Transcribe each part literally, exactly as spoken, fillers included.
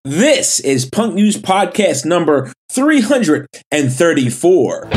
This is Punk News Podcast number three hundred thirty-four.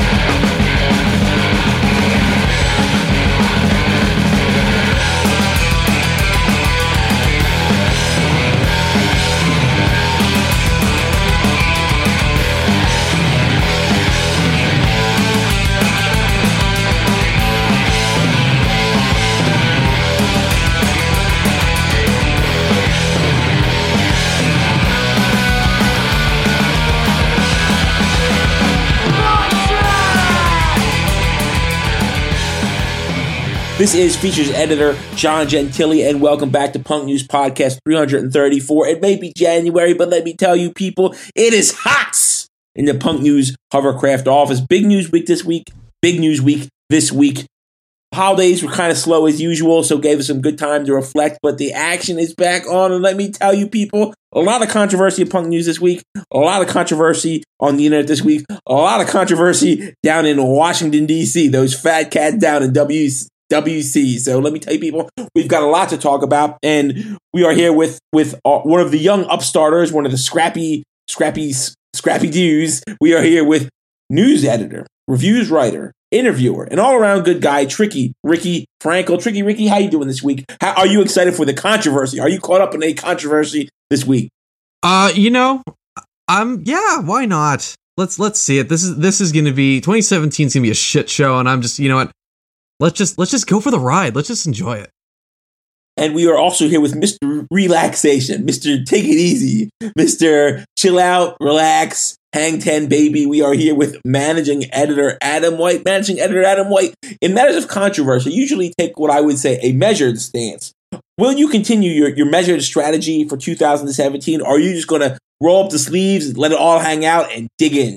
This is Features Editor John Gentili, and welcome back to Punk News Podcast three hundred thirty-four. It may be January, but let me tell you, people, it is hot in the Punk News Hovercraft office. Big news week this week. Big news week this week. Holidays were kind of slow as usual, so gave us some good time to reflect, but the action is back on, and let me tell you, people, a lot of controversy in Punk News this week, a lot of controversy on the internet this week, a lot of controversy down in Washington, D C, those fat cats down in W C. W C. So let me tell you, people, we've got a lot to talk about, and we are here with with uh, one of the young upstarters, one of the scrappy, scrappy, scrappy dudes. We are here with news editor, reviews writer, interviewer, and all around good guy, Tricky Ricky Frankel. Tricky Ricky, how you doing this week? How are you excited for the controversy? Are you caught up in any controversy this week? Uh, you know, I'm yeah. Why not? Let's let's see it. This is this is going to be twenty seventeen is going to be a shit show, and I'm just you know what. Let's just let's just go for the ride. Let's just enjoy it. And we are also here with Mister Relaxation, Mister Take It Easy, Mister Chill Out, Relax, Hang ten, baby. We are here with managing editor Adam White. Managing editor Adam White. In matters of controversy, usually take what I would say a measured stance. Will you continue your, your measured strategy for two thousand seventeen, or are you just going to roll up the sleeves, let it all hang out, and dig in?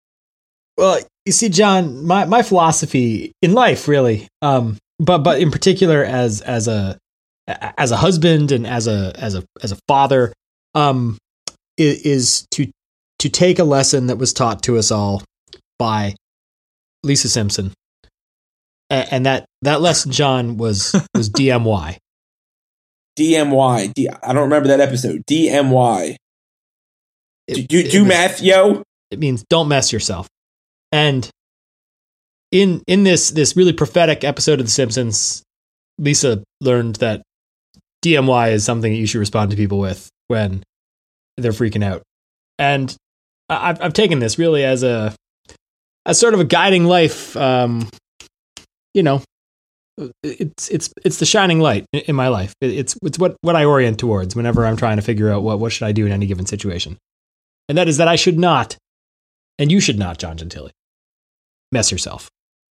Well, you see, John, my, my philosophy in life, really, um, but but in particular as as a as a husband and as a as a as a father, um, is, is to to take a lesson that was taught to us all by Lisa Simpson, and, and that that lesson, John, was was D M Y. D M Y. D- I don't remember that episode. D M Y. It, do do, do was, math, yo. It means don't mess yourself. And in in this this really prophetic episode of The Simpsons, Lisa learned that D M Y is something that you should respond to people with when they're freaking out. And I've I've taken this really as a as sort of a guiding life. Um, you know, it's it's it's the shining light in my life. It's it's what what I orient towards whenever I'm trying to figure out what what should I do in any given situation. And that is that I should not, and you should not, John Gentili, mess yourself.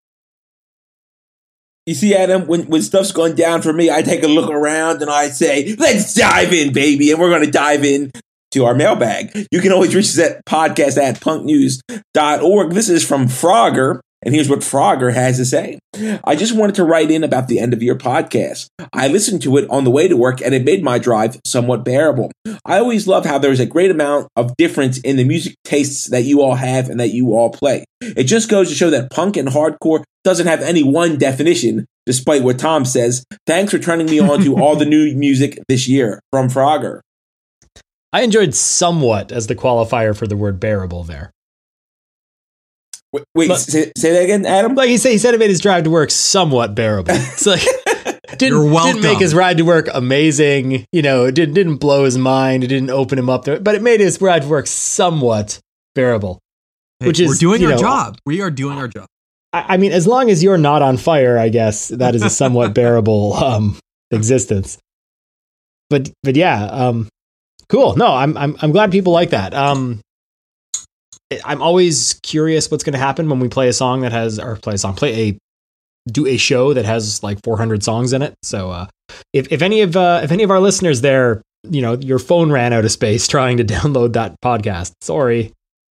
You see, Adam, when, when stuff's going down for me, I take a look around and I say, let's dive in, baby. And we're going to dive in to our mailbag. You can always reach us at podcast at punknews dot org. This is from Frogger. And here's what Frogger has to say. I just wanted to write in about the end of your podcast. I listened to it on the way to work, and it made my drive somewhat bearable. I always love how there's a great amount of difference in the music tastes that you all have and that you all play. It just goes to show that punk and hardcore doesn't have any one definition, despite what Tom says. Thanks for turning me on to all the new music this year. From Frogger. I enjoyed somewhat as the qualifier for the word bearable there. Wait, wait but, say, say that again, Adam? Like he said, he said it made his drive to work somewhat bearable. It's like didn't, You're welcome. didn't make his ride to work amazing. You know, it didn't didn't blow his mind. It didn't open him up there, but it made his ride to work somewhat bearable. Hey, which is we're doing you our know, job. We are doing our job. I, I mean, as long as you're not on fire, I guess that is a somewhat bearable um, existence. But but yeah, um, cool. No, I'm I'm I'm glad people like that. Um, I'm always curious what's going to happen when we play a song that has, or play a song, play a, do a show that has like four hundred songs in it. So uh, if if any of uh, if any of our listeners there, you know, your phone ran out of space trying to download that podcast, sorry.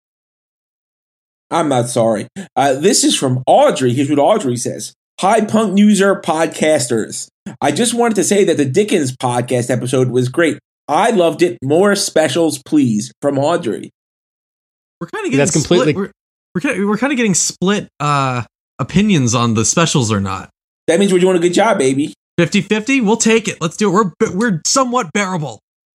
I'm not sorry. Uh, this is from Audrey. Here's what Audrey says. Hi, Punk Newser podcasters. I just wanted to say that the Dickens podcast episode was great. I loved it. More specials, please. From Audrey. We're kind of getting That's completely. split. We're, we're, we're kind of getting split uh, opinions on the specials or not. That means we're doing a good job, baby. fifty-fifty? We'll take it. Let's do it. We're we're somewhat bearable.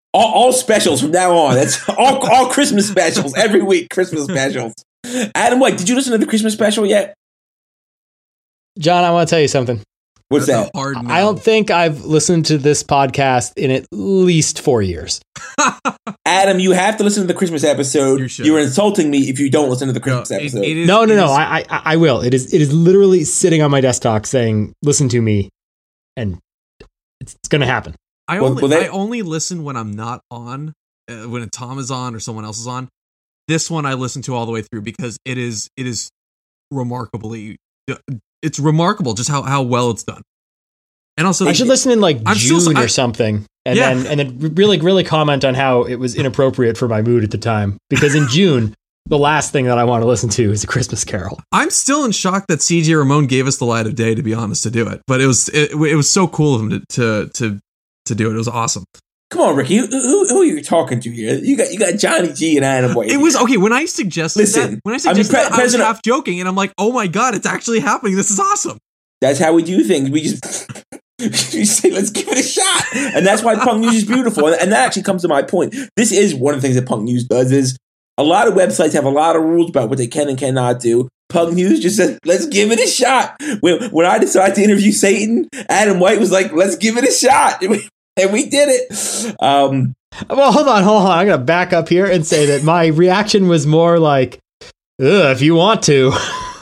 All, all specials from now on. That's all, all Christmas specials every week. Christmas specials. Adam White, did you listen to the Christmas special yet? John, I want to tell you something. What's That's that? a hard no. I don't think I've listened to this podcast in at least four years. Adam, you have to listen to the Christmas episode. You should. You're insulting me if you don't listen to the Christmas No, it- episode. it is- No, no, it no. is- I, I, I will. It is, it is literally sitting on my desktop saying, "Listen to me," and it's, it's going to happen. I Well- only well, they- I only listen when I'm not on, uh, when Tom is on or someone else is on. This one I listen to all the way through because it is it is remarkably it's remarkable just how, how well it's done. And also, I should listen in like I'm still- June I- or something, and Yeah. then and then really really comment on how it was inappropriate for my mood at the time. Because in June, the last thing that I want to listen to is A Christmas Carol. I'm still in shock that C J Ramon gave us the light of day, to be honest, to do it. But it was it, it was so cool of him to to to, to do it. It was awesome. Come on, Ricky. Who, who, who are you talking to here? You got you got Johnny G and Adam White. It was okay when I suggested Listen, that. When I I mean, suggested Pre- that, I was President- half joking, and I'm like, "Oh my god, it's actually happening! This is awesome!" That's how we do things. We just we say, let's give it a shot, and that's why Punk News is beautiful. And, and that actually comes to my point. This is one of the things that Punk News does. Is a lot of websites have a lot of rules about what they can and cannot do. Punk News just says, let's give it a shot. When, when I decided to interview Satan, Adam White was like, let's give it a shot. And we, and we did it. Um, Well, hold on, hold on. I'm going to back up here and say that my reaction was more like, "Ugh, if you want to."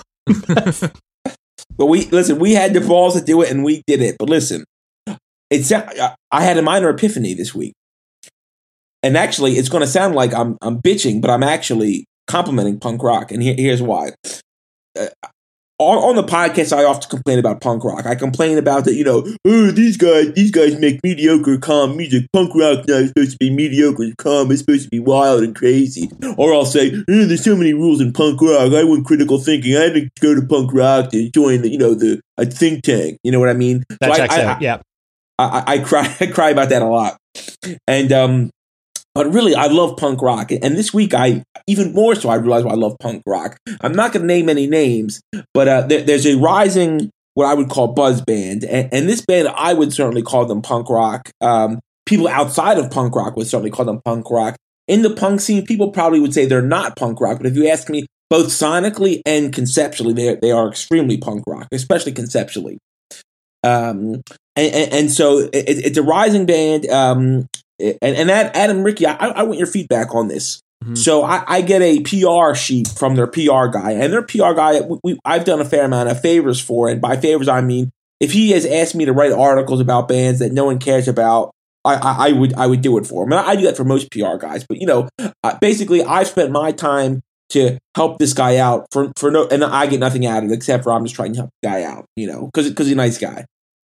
but we, listen, we had the balls to do it and we did it. But listen, it's, I had a minor epiphany this week. And actually, it's going to sound like I'm I'm bitching, but I'm actually complimenting punk rock. And here, here's why. Uh, on, on the podcast, I often complain about punk rock. I complain about that, you know, oh, these guys, these guys make mediocre, calm music. Punk rock not supposed to be mediocre and calm. It's supposed to be wild and crazy. Or I'll say, oh, there's so many rules in punk rock. I want critical thinking. I didn't go to punk rock to join, the, you know, the a think tank. You know what I mean? That So checks I, I, out. Yeah. I, I, I cry. I cry about that a lot. And um. But really, I love punk rock. And this week, I even more so, I realized why I love punk rock. I'm not going to name any names, but uh, there, there's a rising, what I would call buzz band. And, and this band, I would certainly call them punk rock. Um, people outside of punk rock would certainly call them punk rock. In the punk scene, people probably would say they're not punk rock. But if you ask me, both sonically and conceptually, they they are extremely punk rock, especially conceptually. Um, and, and, and so it, it's a rising band. Um, And, and that, Adam, Ricky, I, I want your feedback on this. Mm-hmm. So I, I get a P R sheet from their P R guy, and their P R guy, we, we, I've done a fair amount of favors for, and by favors I mean if he has asked me to write articles about bands that no one cares about, I, I, I would I would do it for him. And I, I do that for most P R guys, but you know, uh, basically I've spent my time to help this guy out for for no, and I get nothing out of it except for I'm just trying to help the guy out, you know, because because he's a nice guy.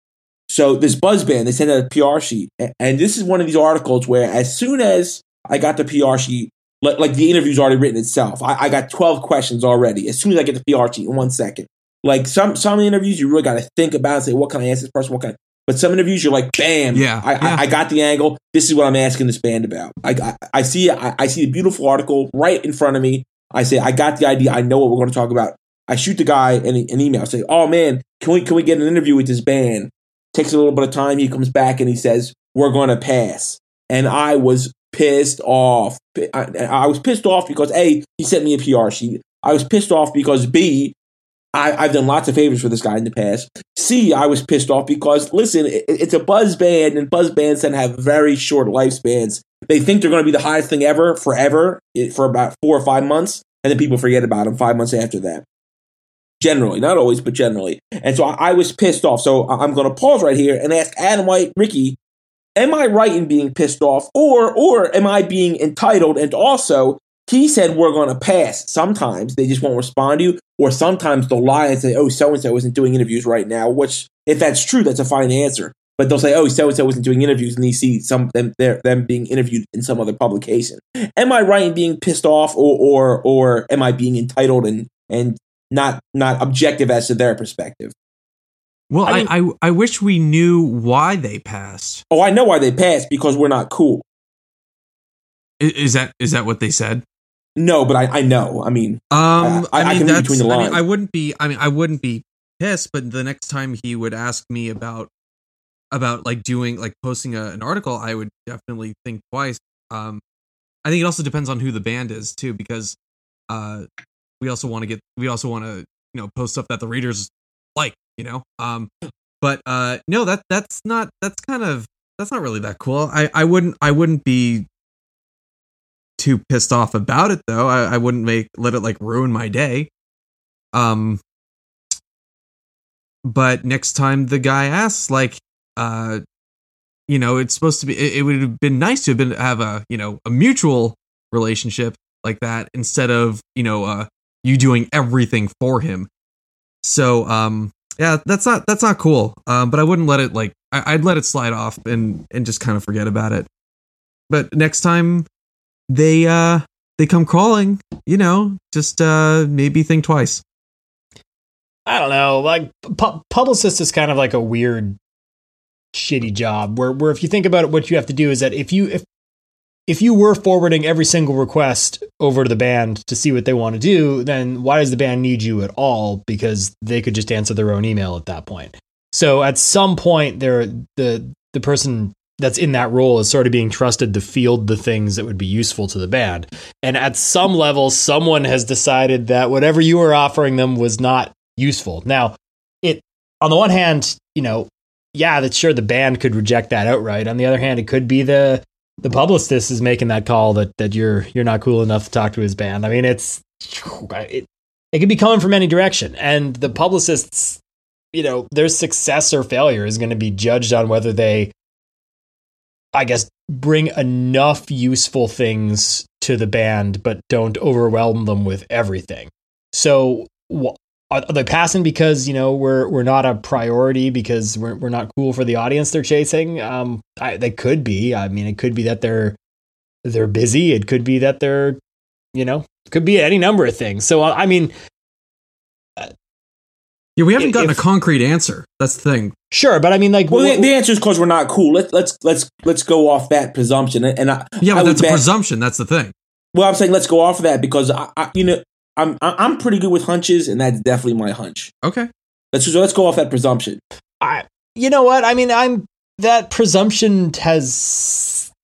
So this buzz band, they sent out a P R sheet. And this is one of these articles where as soon as I got the P R sheet, like, like the interview's already written itself. I, I got twelve questions already as soon as I get the P R sheet in one second. Like some some interviews, you really got to think about and say, what can I ask this person? What kind? But some interviews, you're like, bam, Yeah, I, yeah. I, I got the angle. This is what I'm asking this band about. I, I, I see I, I see a beautiful article right in front of me. I say, I got the idea. I know what we're going to talk about. I shoot the guy an, an email. I say, oh, man, can we can we get an interview with this band? Takes a little bit of time. He comes back and he says, we're going to pass. And I was pissed off. I, I was pissed off because, A, he sent me a P R sheet. I was pissed off because, B, I, I've done lots of favors for this guy in the past. C, I was pissed off because, listen, it, it's a buzz band, and buzz bands tend to have very short lifespans. They think they're going to be the highest thing ever, forever, for about four or five months, and then people forget about them five months after that. Generally, not always, but generally. And so I, I was pissed off. So I'm going to pause right here and ask Adam White, Ricky, am I right in being pissed off, or or am I being entitled? And also, he said we're going to pass. Sometimes they just won't respond to you, or sometimes they'll lie and say, oh, so-and-so isn't doing interviews right now, which, if that's true, that's a fine answer. But they'll say, oh, so-and-so isn't doing interviews, and you see some them, them being interviewed in some other publication. Am I right in being pissed off, or or, or am I being entitled and and not not objective as to their perspective? Well, I I, mean- I I wish we knew why they passed. Oh, I know why they passed, because we're not cool. I- Is that is that what they said? No, but I, I know. I mean, Um, I- I I, mean, can read that's. between the I, mean, lines. I wouldn't be. I mean, I wouldn't be pissed. But the next time he would ask me about about like doing like posting a, an article, I would definitely think twice. Um, I think it also depends on who the band is too, because uh, we also want to get we also want to you know post stuff that the readers like, you know. Um, but uh, no, that that's not that's kind of that's not really that cool. I, I wouldn't I wouldn't be too pissed off about it though. I, I wouldn't make let it like ruin my day. Um, but next time the guy asks, like, uh, you know, it's supposed to be. It, it would have been nice to have been have a you know a mutual relationship like that instead of you know uh, you doing everything for him. So um, yeah, that's not that's not cool. Um, but I wouldn't let it like I, I'd let it slide off and and just kind of forget about it. But next time they uh they come crawling, you know, just uh maybe think twice. I don't know, like pu- publicist is kind of like a weird shitty job where where if you think about it, what you have to do is that if you if if you were forwarding every single request over to the band to see what they want to do, then why does the band need you at all? Because they could just answer their own email at that point. So at some point there the the person that's in that role is sort of being trusted to field the things that would be useful to the band. And at some level, someone has decided that whatever you were offering them was not useful. Now, it on the one hand, you know, yeah, that's sure the band could reject that outright. On the other hand, it could be the the publicist is making that call that that you're you're not cool enough to talk to his band. I mean, it's it, it could be coming from any direction. And the publicists, you know, their success or failure is going to be judged on whether they, I guess, bring enough useful things to the band, but don't overwhelm them with everything. So wh- are they passing because, you know, we're we're not a priority because we're we're not cool for the audience they're chasing? Um, I, they could be. I mean, it could be that they're they're busy. It could be that they're, you know, it could be any number of things. So I mean, yeah, we haven't gotten if, a concrete answer. That's the thing. Sure, but I mean, like, well, what, the, the answer is because we're not cool. Let's let's let's let's go off that presumption. And I, yeah, but I that's a bet, presumption. That's the thing. Well, I'm saying let's go off of that because I, I you know, I'm I'm pretty good with hunches, and that's definitely my hunch. Okay, let's so let's go off that presumption. I, you know what? I mean, I'm that presumption has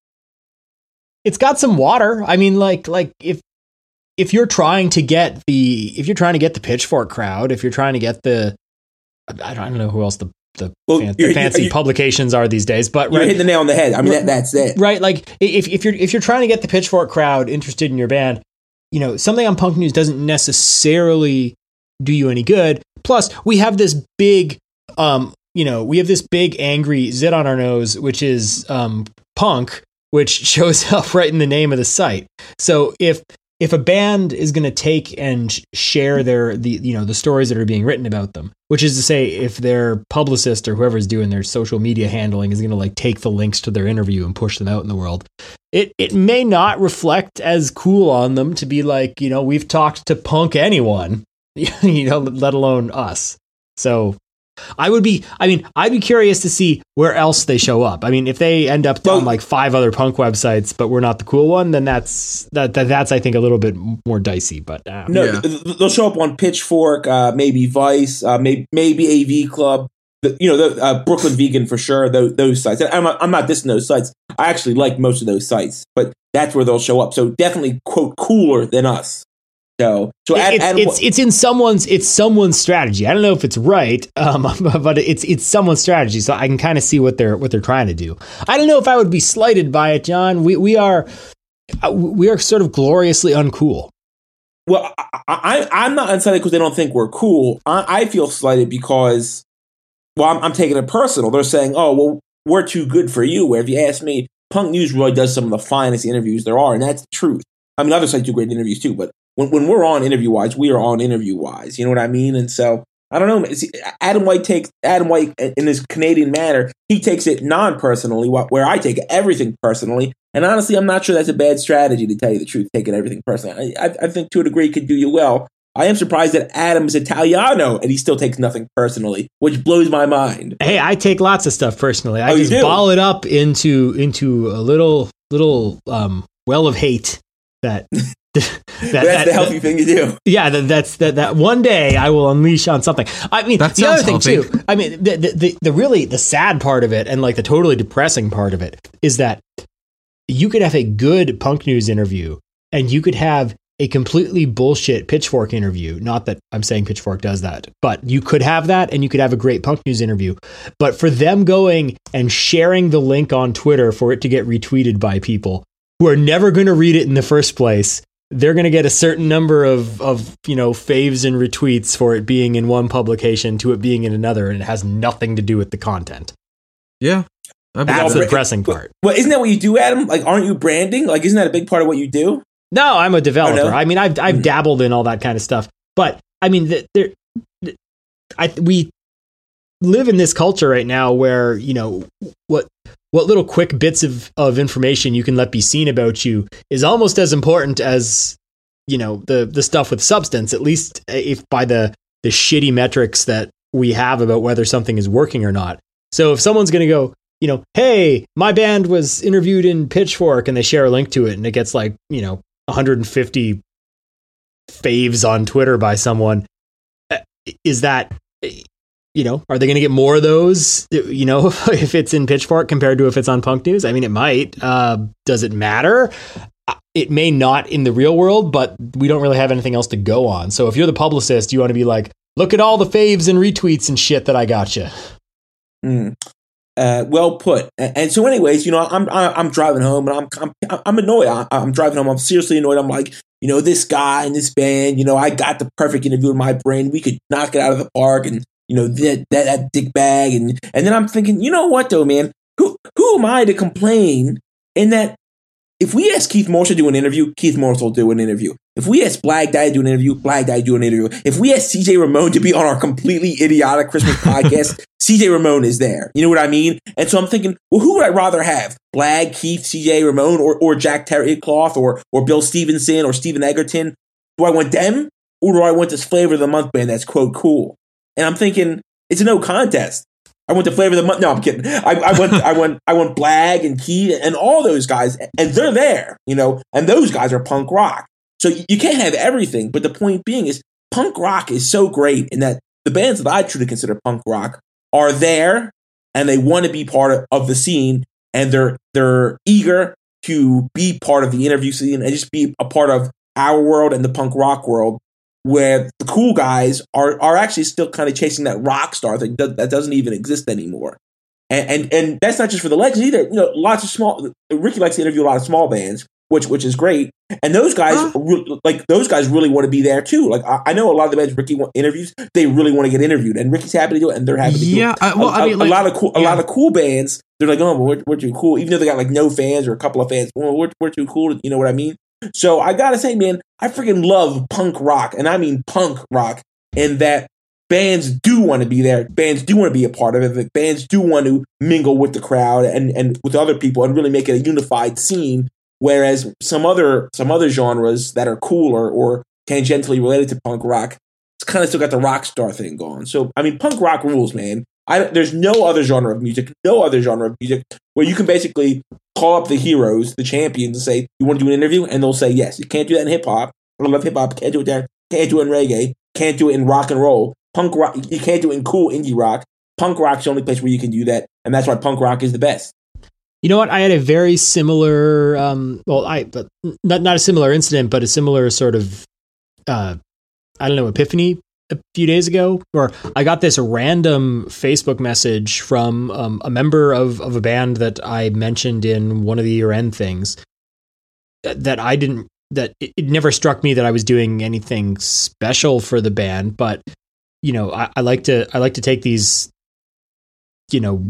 it's got some water. I mean, like like if. If you're trying to get the if you're trying to get the Pitchfork crowd, if you're trying to get the I don't know who else the the, well, fan, the fancy publications are these days, but you're right, hitting the nail on the head. I mean, that, that's it, right? Like if if you're if you're trying to get the Pitchfork crowd interested in your band, you know, something on Punk News doesn't necessarily do you any good. Plus, we have this big, um, you know, we have this big angry zit on our nose, which is um, punk, which shows up right in the name of the site. So if If a band is going to take and share their the you know the stories that are being written about them, which is to say, if their publicist or whoever's doing their social media handling is going to like take the links to their interview and push them out in the world, it it may not reflect as cool on them to be like, you know, we've talked to punk anyone, you know, let alone us. So I would be, I mean, I'd be curious to see where else they show up. I mean, if they end up well, on like five other punk websites, but we're not the cool one, then that's that, that that's I think a little bit more dicey. But uh, no, yeah. they'll show up on Pitchfork, uh, maybe Vice, uh, maybe maybe A V Club, the, you know, the, uh, Brooklyn Vegan for sure. Those, those sites. I'm not, I'm not dissing those sites. I actually like most of those sites, but that's where they'll show up. So definitely, quote, cooler than us. So, so it's, at, at, it's it's in someone's it's someone's strategy. I don't know if it's right, um, but it's it's someone's strategy. So I can kind of see what they're what they're trying to do. I don't know if I would be slighted by it, John. We we are we are sort of gloriously uncool. Well, I, I I'm not unslighted because they don't think we're cool. I, I feel slighted because, well, I'm, I'm taking it personal. They're saying, oh, well, we're too good for you. Where if you ask me, Punk News really does some of the finest interviews there are, and that's the truth. I mean, other sites do great interviews too, but when when we're on interview wise, we are on interview wise. You know what I mean? And so I don't know. See, Adam White takes Adam White in his Canadian manner. He takes it non-personally, where I take everything personally. And honestly, I'm not sure that's a bad strategy, to tell you the truth. Taking everything personally, I, I think to a degree could do you well. I am surprised that Adam is Italiano and he still takes nothing personally, which blows my mind. Hey, I take lots of stuff personally. I oh, just you do? ball it up into into a little little um, well of hate that that, that's that, the healthy that, thing to do. Yeah, that, that's that. That one day I will unleash on something. I mean, That the other thing sounds healthy. too. I mean, the, the the the really the sad part of it, and like the totally depressing part of it, is that you could have a good Punk News interview, and you could have a completely bullshit Pitchfork interview. Not that I'm saying Pitchfork does that, but you could have that, and you could have a great Punk News interview. But for them going and sharing the link on Twitter for it to get retweeted by people who are never going to read it in the first place, they're going to get a certain number of, of, you know, faves and retweets for it being in one publication to it being in another, and it has nothing to do with the content. Yeah. I That's believe the it. depressing part. Well, isn't that what you do, Adam? Like, aren't you branding? Like, isn't that a big part of what you do? No, I'm a developer. Oh, no? I mean, I've I've Mm. dabbled in all that kind of stuff, but I mean, the, there, the, I we live in this culture right now where, you know, what what little quick bits of, of information you can let be seen about you is almost as important as, you know, the the stuff with substance, at least if by the the shitty metrics that we have about whether something is working or not. So if someone's going to go, you know, hey, my band was interviewed in Pitchfork, and they share a link to it, and it gets like, you know, one hundred fifty faves on Twitter by someone, is that, you know, are they going to get more of those, you know, if it's in Pitchfork compared to if it's on Punk News? I mean, it might. Uh, does it matter? It may not in the real world, but we don't really have anything else to go on. So if you're the publicist, you want to be like, look at all the faves and retweets and shit that I got you. Mm. Uh, well put. And, and so, anyways, you know, I'm I'm driving home, and I'm I'm I'm annoyed. I, I'm driving home. I'm seriously annoyed. I'm like, you know, this guy and this band. You know, I got the perfect interview in my brain. We could knock it out of the park, and you know that that, that dick bag. And and then I'm thinking, you know what though, man? Who who am I to complain? In that, if we ask Keith Morris to do an interview, Keith Morris will do an interview. If we ask Blag Daddy to do an interview, Blag Daddy do an interview. If we ask C J Ramone to be on our completely idiotic Christmas podcast, C J Ramone is there. You know what I mean? And so I'm thinking, well, who would I rather have? Blag, Keith, C J Ramone, or or Jack Terrycloth, or or Bill Stevenson, or Stephen Egerton? Do I want them, or do I want this Flavor of the Month band that's quote cool? And I'm thinking it's a no contest. I want the Flavor of the Month. No, I'm kidding. I, I want, I want, I want Blag and Keith and all those guys, and they're there, you know. And those guys are punk rock. So you can't have everything. But the point being is, punk rock is so great in that the bands that I truly consider punk rock are there, and they want to be part of, of the scene, and they're they're eager to be part of the interview scene and just be a part of our world and the punk rock world, where the cool guys are are actually still kind of chasing that rock star thing that, that doesn't even exist anymore. And, and and that's not just for the legends either. You know, lots of small. Ricky likes to interview a lot of small bands, which which is great. And those guys, huh? re- like those guys, really want to be there too. Like I, I know a lot of the bands Ricky want interviews, they really want to get interviewed, and Ricky's happy to do it, and they're happy to do yeah, it. Yeah, well, a, I mean, a, like, a lot of cool, a yeah. lot of cool bands, they're like, oh, well, we're, we're too cool, even though they got like no fans or a couple of fans. Well, we're we're too cool. You know what I mean? So I gotta say, man, I freaking love punk rock, and I mean punk rock, in that bands do want to be there. Bands do want to be a part of it. Bands do want to mingle with the crowd and, and with other people and really make it a unified scene. Whereas some other some other genres that are cooler or tangentially related to punk rock, it's kind of still got the rock star thing going. So I mean, punk rock rules, man. I, there's no other genre of music, no other genre of music where you can basically call up the heroes, the champions, and say, you want to do an interview? And they'll say yes. You can't do that in hip-hop. I love hip-hop. Can't do it there. Can't do it in reggae. Can't do it in rock and roll. Punk rock, you can't do it in cool indie rock. Punk rock's the only place where you can do that, and that's why punk rock is the best. You know what? I had a very similar, um, well, I but not not a similar incident, but a similar sort of, uh, I don't know, epiphany a few days ago, where I got this random Facebook message from um, a member of, of a band that I mentioned in one of the year-end things that I didn't, that it, it never struck me that I was doing anything special for the band, but, you know, I, I like to, I like to take these, you know,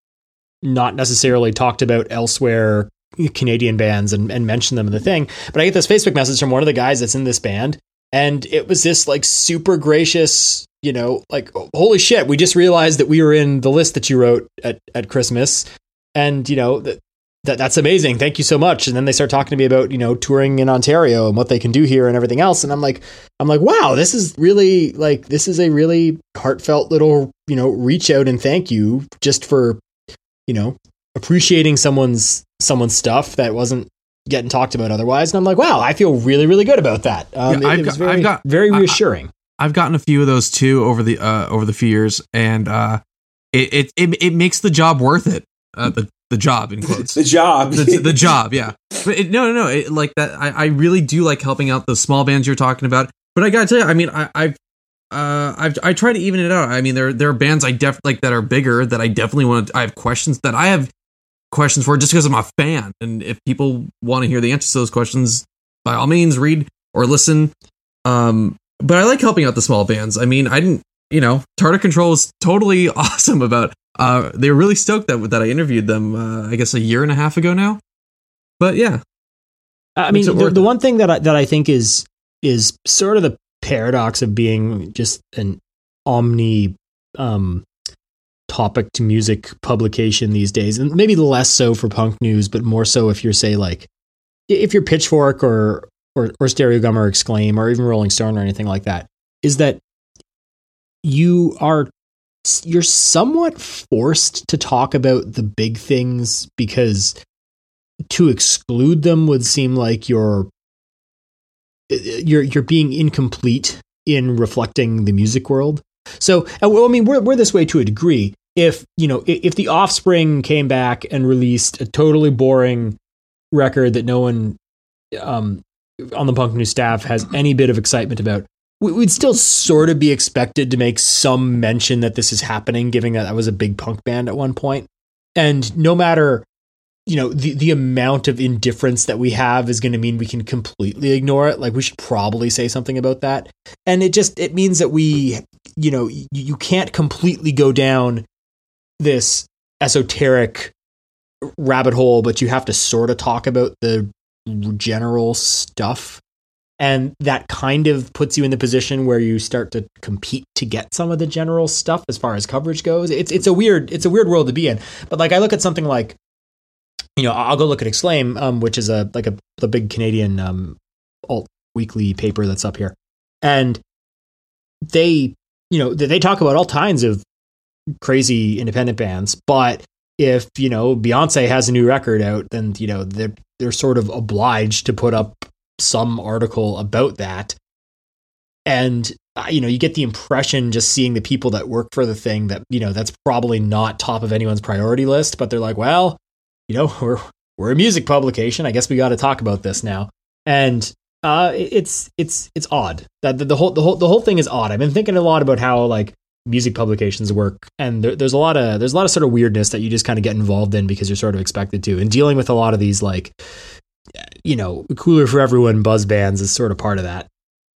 not necessarily talked about elsewhere Canadian bands and, and mention them in the thing. But I get this Facebook message from one of the guys that's in this band, and it was this like super gracious, you know, like, holy shit, we just realized that we were in the list that you wrote at, at Christmas. And, you know, that, that that's amazing. Thank you so much. And then they start talking to me about, you know, touring in Ontario and what they can do here and everything else. And I'm like, I'm like, wow, this is really like, this is a really heartfelt little, you know, reach out and thank you just for, you know, appreciating someone's someone's stuff that wasn't getting talked about otherwise. And I'm like, wow, I feel really, really good about that. Um, Yeah, it, I've it was got- very, I've got- very I- reassuring. I've gotten a few of those too over the uh, over the few years, and uh, it, it it it makes the job worth it. Uh, the the job in quotes. The job. the, the job, yeah. But it, no, no, no. It, like that, I, I really do like helping out the small bands you're talking about. But I gotta tell you, I mean, I, I've, uh, I've, I try to even it out. I mean, there, there are bands I def like that are bigger that I definitely want to. I have questions that I have questions for just because I'm a fan. And if people want to hear the answers to those questions, by all means, read or listen. Um, but I like helping out the small bands. I mean, I didn't, you know, Tartar Control is totally awesome about. Uh, they were really stoked that that I interviewed them. Uh, I guess a year and a half ago now. But yeah, I mean, Makes it the, worth the it. one thing that I, that I think is is sort of the paradox of being just an omni um, topic to music publication these days, and maybe less so for punk news, but more so if you're, say, like if you're Pitchfork or or, or Stereo Gum or Exclaim or even Rolling Stone or anything like that, is that you are you're somewhat forced to talk about the big things, because to exclude them would seem like you're you're you're being incomplete in reflecting the music world. So, well, I mean, we're we're this way to a degree. If you know, if the Offspring came back and released a totally boring record that no one um, on the Punk News staff has any bit of excitement about, we'd still sort of be expected to make some mention that this is happening, given that that was a big punk band at one point. And no matter, you know, the, the amount of indifference that we have is going to mean we can completely ignore it. Like, we should probably say something about that. And it just, it means that we, you know, you, you can't completely go down this esoteric rabbit hole, but you have to sort of talk about the general stuff. And that kind of puts you in the position where you start to compete to get some of the general stuff as far as coverage goes. It's it's a weird it's a weird world to be in. But like, I look at something like, you know, I'll go look at Exclaim, um, which is a like a the big Canadian um, alt weekly paper that's up here, and they you know they talk about all kinds of crazy independent bands. But if you know Beyonce has a new record out, then you know they're they're sort of obliged to put up some article about that. And uh, you know you get the impression, just seeing the people that work for the thing, that you know that's probably not top of anyone's priority list, but they're like, well, you know we're we're a music publication, I guess we got to talk about this now. And uh it's it's it's odd that the, the whole the whole the whole thing is odd. I've been thinking a lot about how like music publications work, and there, there's a lot of there's a lot of sort of weirdness that you just kind of get involved in because you're sort of expected to, and dealing with a lot of these like you know, Cooler for Everyone buzz bands is sort of part of that.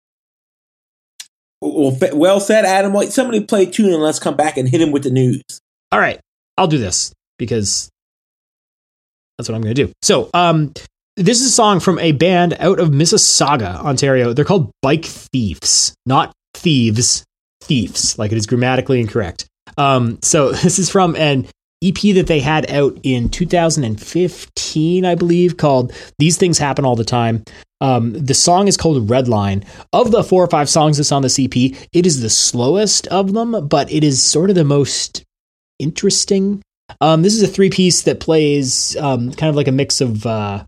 Well, well said, Adam. Wait, somebody play a tune and let's come back and hit him with the news. All right, I'll do this because that's what I'm going to do. So, um, this is a song from a band out of Mississauga, Ontario. They're called Bike Thieves, not thieves, thieves, like it is grammatically incorrect. Um, so this is from an E P that they had out in two thousand fifteen, I believe, called These Things Happen All the Time. Um, the song is called Redline. Of the four or five songs that's on this E P, it is the slowest of them, but it is sort of the most interesting. Um, this is a three piece that plays um, kind of like a mix of, uh,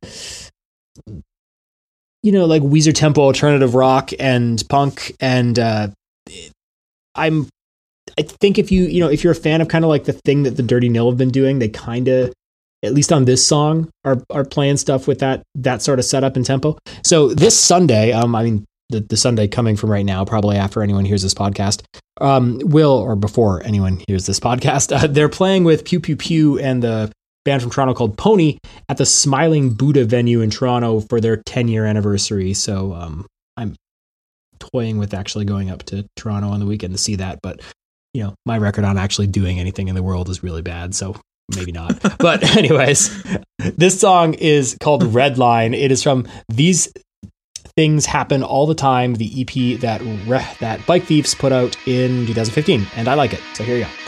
you know, like Weezer tempo, alternative rock, and punk. And uh, I'm, I think if you, you know, if you're a fan of kind of like the thing that the Dirty Nil have been doing, they kind of, at least on this song, are are playing stuff with that that sort of setup and tempo. So this Sunday, um, I mean, the, the Sunday coming from right now, probably after anyone hears this podcast, um, will, or before anyone hears this podcast, uh, they're playing with Pew Pew Pew and the band from Toronto called Pony at the Smiling Buddha venue in Toronto for their ten year anniversary. So um, I'm toying with actually going up to Toronto on the weekend to see that, but you know, my record on actually doing anything in the world is really bad, so maybe not. But anyways, this song is called Redline. It is from These Things Happen All the Time, the E P that that Bike Thieves put out in two thousand fifteen, and I like it. So here you go.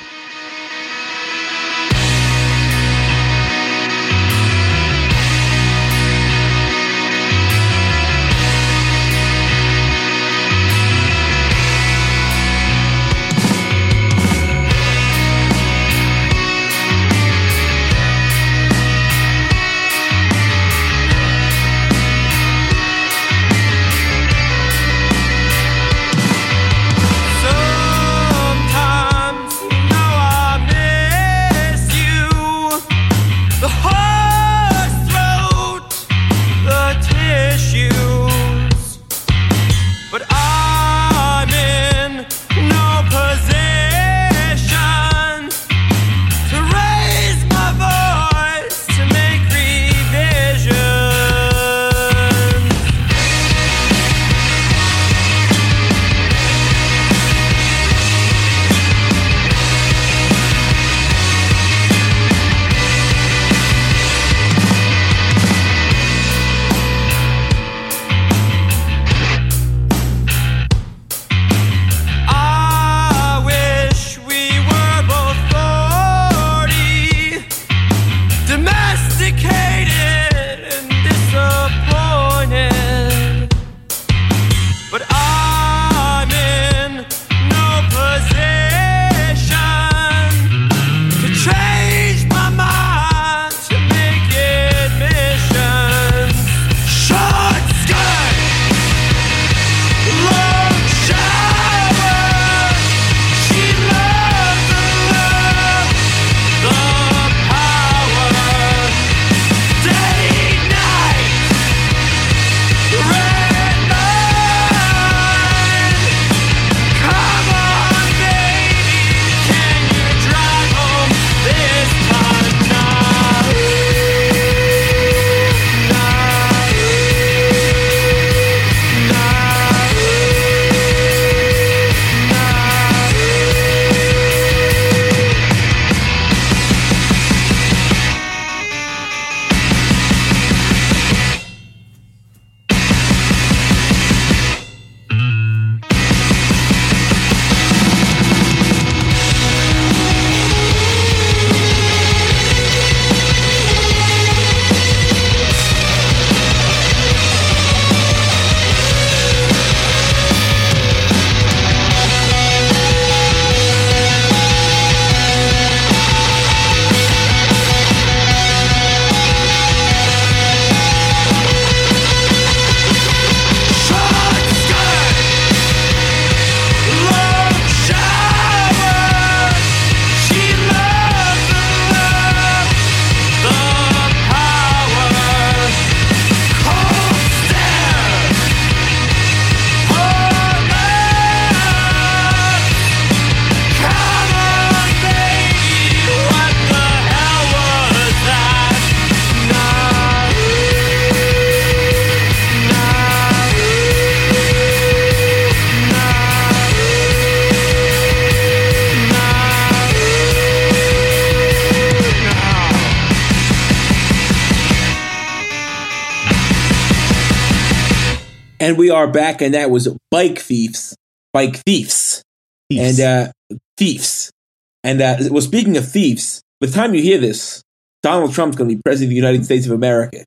And we are back, and that was Bike Thieves. Bike Thieves. Thieves. And uh, Thieves. And uh, well, speaking of thieves, by the time you hear this, Donald Trump's going to be president of the United States of America.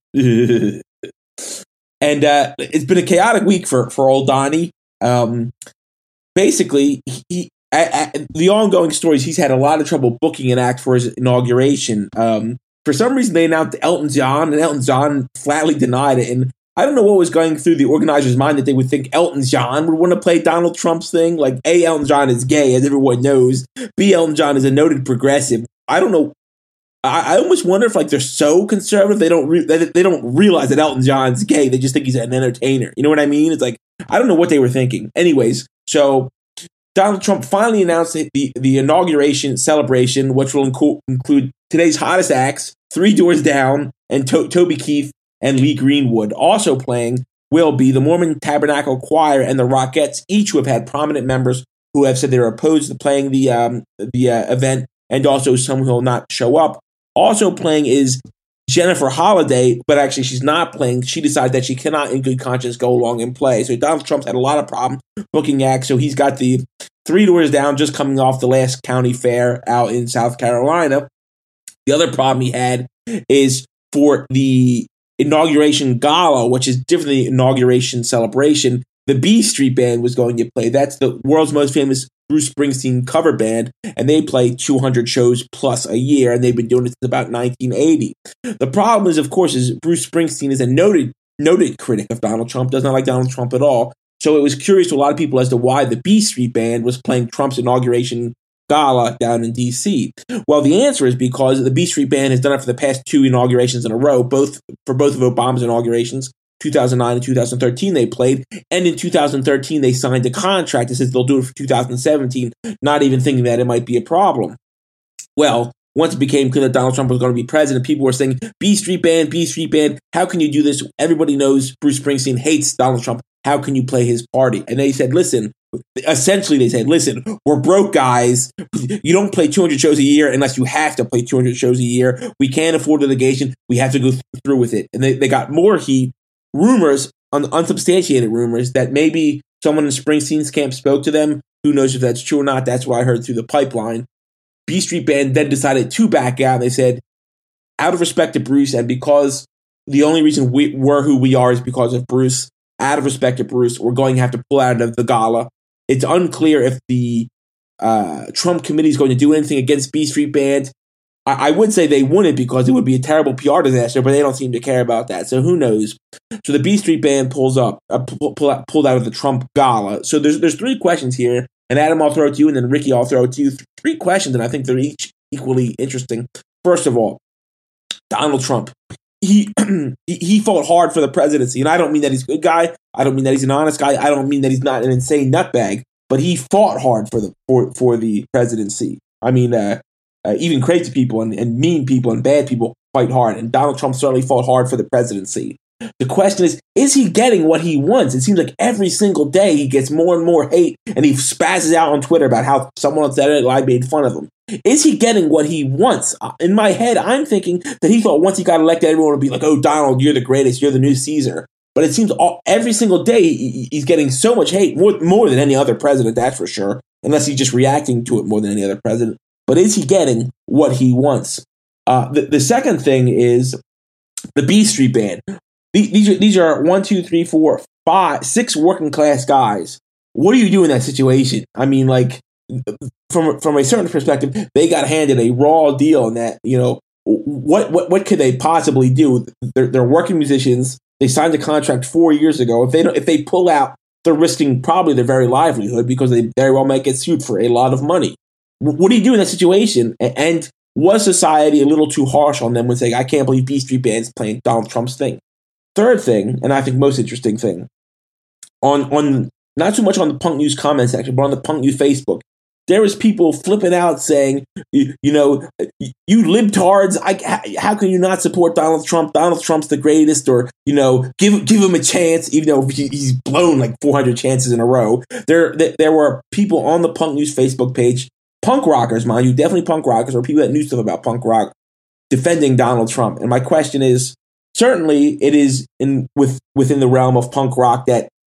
And uh, it's been a chaotic week for, for old Donnie. Um, basically, he, at, at the ongoing stories, he's had a lot of trouble booking an act for his inauguration. Um, for some reason, they announced Elton John, and Elton John flatly denied it. And I don't know what was going through the organizer's mind that they would think Elton John would want to play Donald Trump's thing. Like, A, Elton John is gay, as everyone knows. B, Elton John is a noted progressive. I don't know. I, I almost wonder if, like, they're so conservative they don't re- they, they don't realize that Elton John's gay. They just think he's an entertainer. You know what I mean? It's like, I don't know what they were thinking. Anyways, so Donald Trump finally announced the, the inauguration celebration, which will inco- include today's hottest acts, Three Doors Down, and to- Toby Keith and Lee Greenwood. Also playing will be the Mormon Tabernacle Choir and the Rockettes, each who have had prominent members who have said they're opposed to playing the um, the uh, event, and also some who will not show up. Also playing is Jennifer Holliday, but actually she's not playing. She decided that she cannot in good conscience go along and play. So Donald Trump's had a lot of problem booking acts, so he's got the Three Doors Down just coming off the last county fair out in South Carolina. The other problem he had is for the inauguration gala, which is different than the inauguration celebration, the B Street Band was going to play. That's the world's most famous Bruce Springsteen cover band, and they play two hundred shows plus a year, and they've been doing it since about nineteen eighty. The problem is, of course, is Bruce Springsteen is a noted noted critic of Donald Trump, does not like Donald Trump at all. So it was curious to a lot of people as to why the B Street Band was playing Trump's inauguration gala down in D C. Well, the answer is because the B Street Band has done it for the past two inaugurations in a row, both for both of Obama's inaugurations. two thousand nine and two thousand thirteen they played, and in two thousand thirteen they signed a contract that says they'll do it for two thousand seventeen, not even thinking that it might be a problem. Well, once it became clear that Donald Trump was going to be president, people were saying, B Street Band, B Street Band, how can you do this? Everybody knows Bruce Springsteen hates Donald Trump. How can you play his party? And they said, listen, essentially they said, listen, we're broke guys. You don't play two hundred shows a year unless you have to play two hundred shows a year. We can't afford litigation. We have to go th- through with it. And they, they got more heat. Rumors, un- unsubstantiated rumors, that maybe someone in Springsteen's camp spoke to them. Who knows if that's true or not? That's what I heard through the pipeline. B Street Band then decided to back out. They said, out of respect to Bruce, and because the only reason we were who we are is because of Bruce, out of respect to Bruce, we're going to have to pull out of the gala. It's unclear if the uh, Trump committee is going to do anything against B Street Band. I would say they wouldn't because it would be a terrible P R disaster, but they don't seem to care about that. So who knows? So the B Street Band pulls up, uh, pull, pull out, pulled out of the Trump gala. So there's there's three questions here, and Adam, I'll throw it to you, and then Ricky, I'll throw it to you. Three questions, and I think they're each equally interesting. First of all, Donald Trump. He he fought hard for the presidency, and I don't mean that he's a good guy. I don't mean that he's an honest guy. I don't mean that he's not an insane nutbag. But he fought hard for the for, for the presidency. I mean. Uh, Uh, even crazy people and, and mean people and bad people fight hard. And Donald Trump certainly fought hard for the presidency. The question is, is he getting what he wants? It seems like every single day he gets more and more hate, and he spazzes out on Twitter about how someone on Saturday Night Live made fun of him. Is he getting what he wants? In my head, I'm thinking that he thought once he got elected, everyone would be like, oh, Donald, you're the greatest. You're the new Caesar. But it seems all, every single day he, he's getting so much hate, more, more than any other president, that's for sure, unless he's just reacting to it more than any other president. But is he getting what he wants? Uh, the, the second thing is the B Street Band. These are, these are one, two, three, four, five, six working class guys. What do you do in that situation? I mean, like, from from a certain perspective, they got handed a raw deal in that, you know, what what what could they possibly do? They're, they're working musicians. They signed a contract four years ago. If they don't, if they pull out, they're risking probably their very livelihood because they very well might get sued for a lot of money. What do you do in that situation? And was society a little too harsh on them when saying, I can't believe B Street Band's playing Donald Trump's thing? Third thing, and I think most interesting thing, on on not so much on the Punk News comment section, but on the Punk News Facebook, there was people flipping out saying, you, you know, you libtards, I, how can you not support Donald Trump? Donald Trump's the greatest, or, you know, give give him a chance, even though he, he's blown like four hundred chances in a row. There, there were people on the Punk News Facebook page, punk rockers, mind you, definitely punk rockers, or people that knew stuff about punk rock, defending Donald Trump. And my question is, certainly it is in with within the realm of punk rock that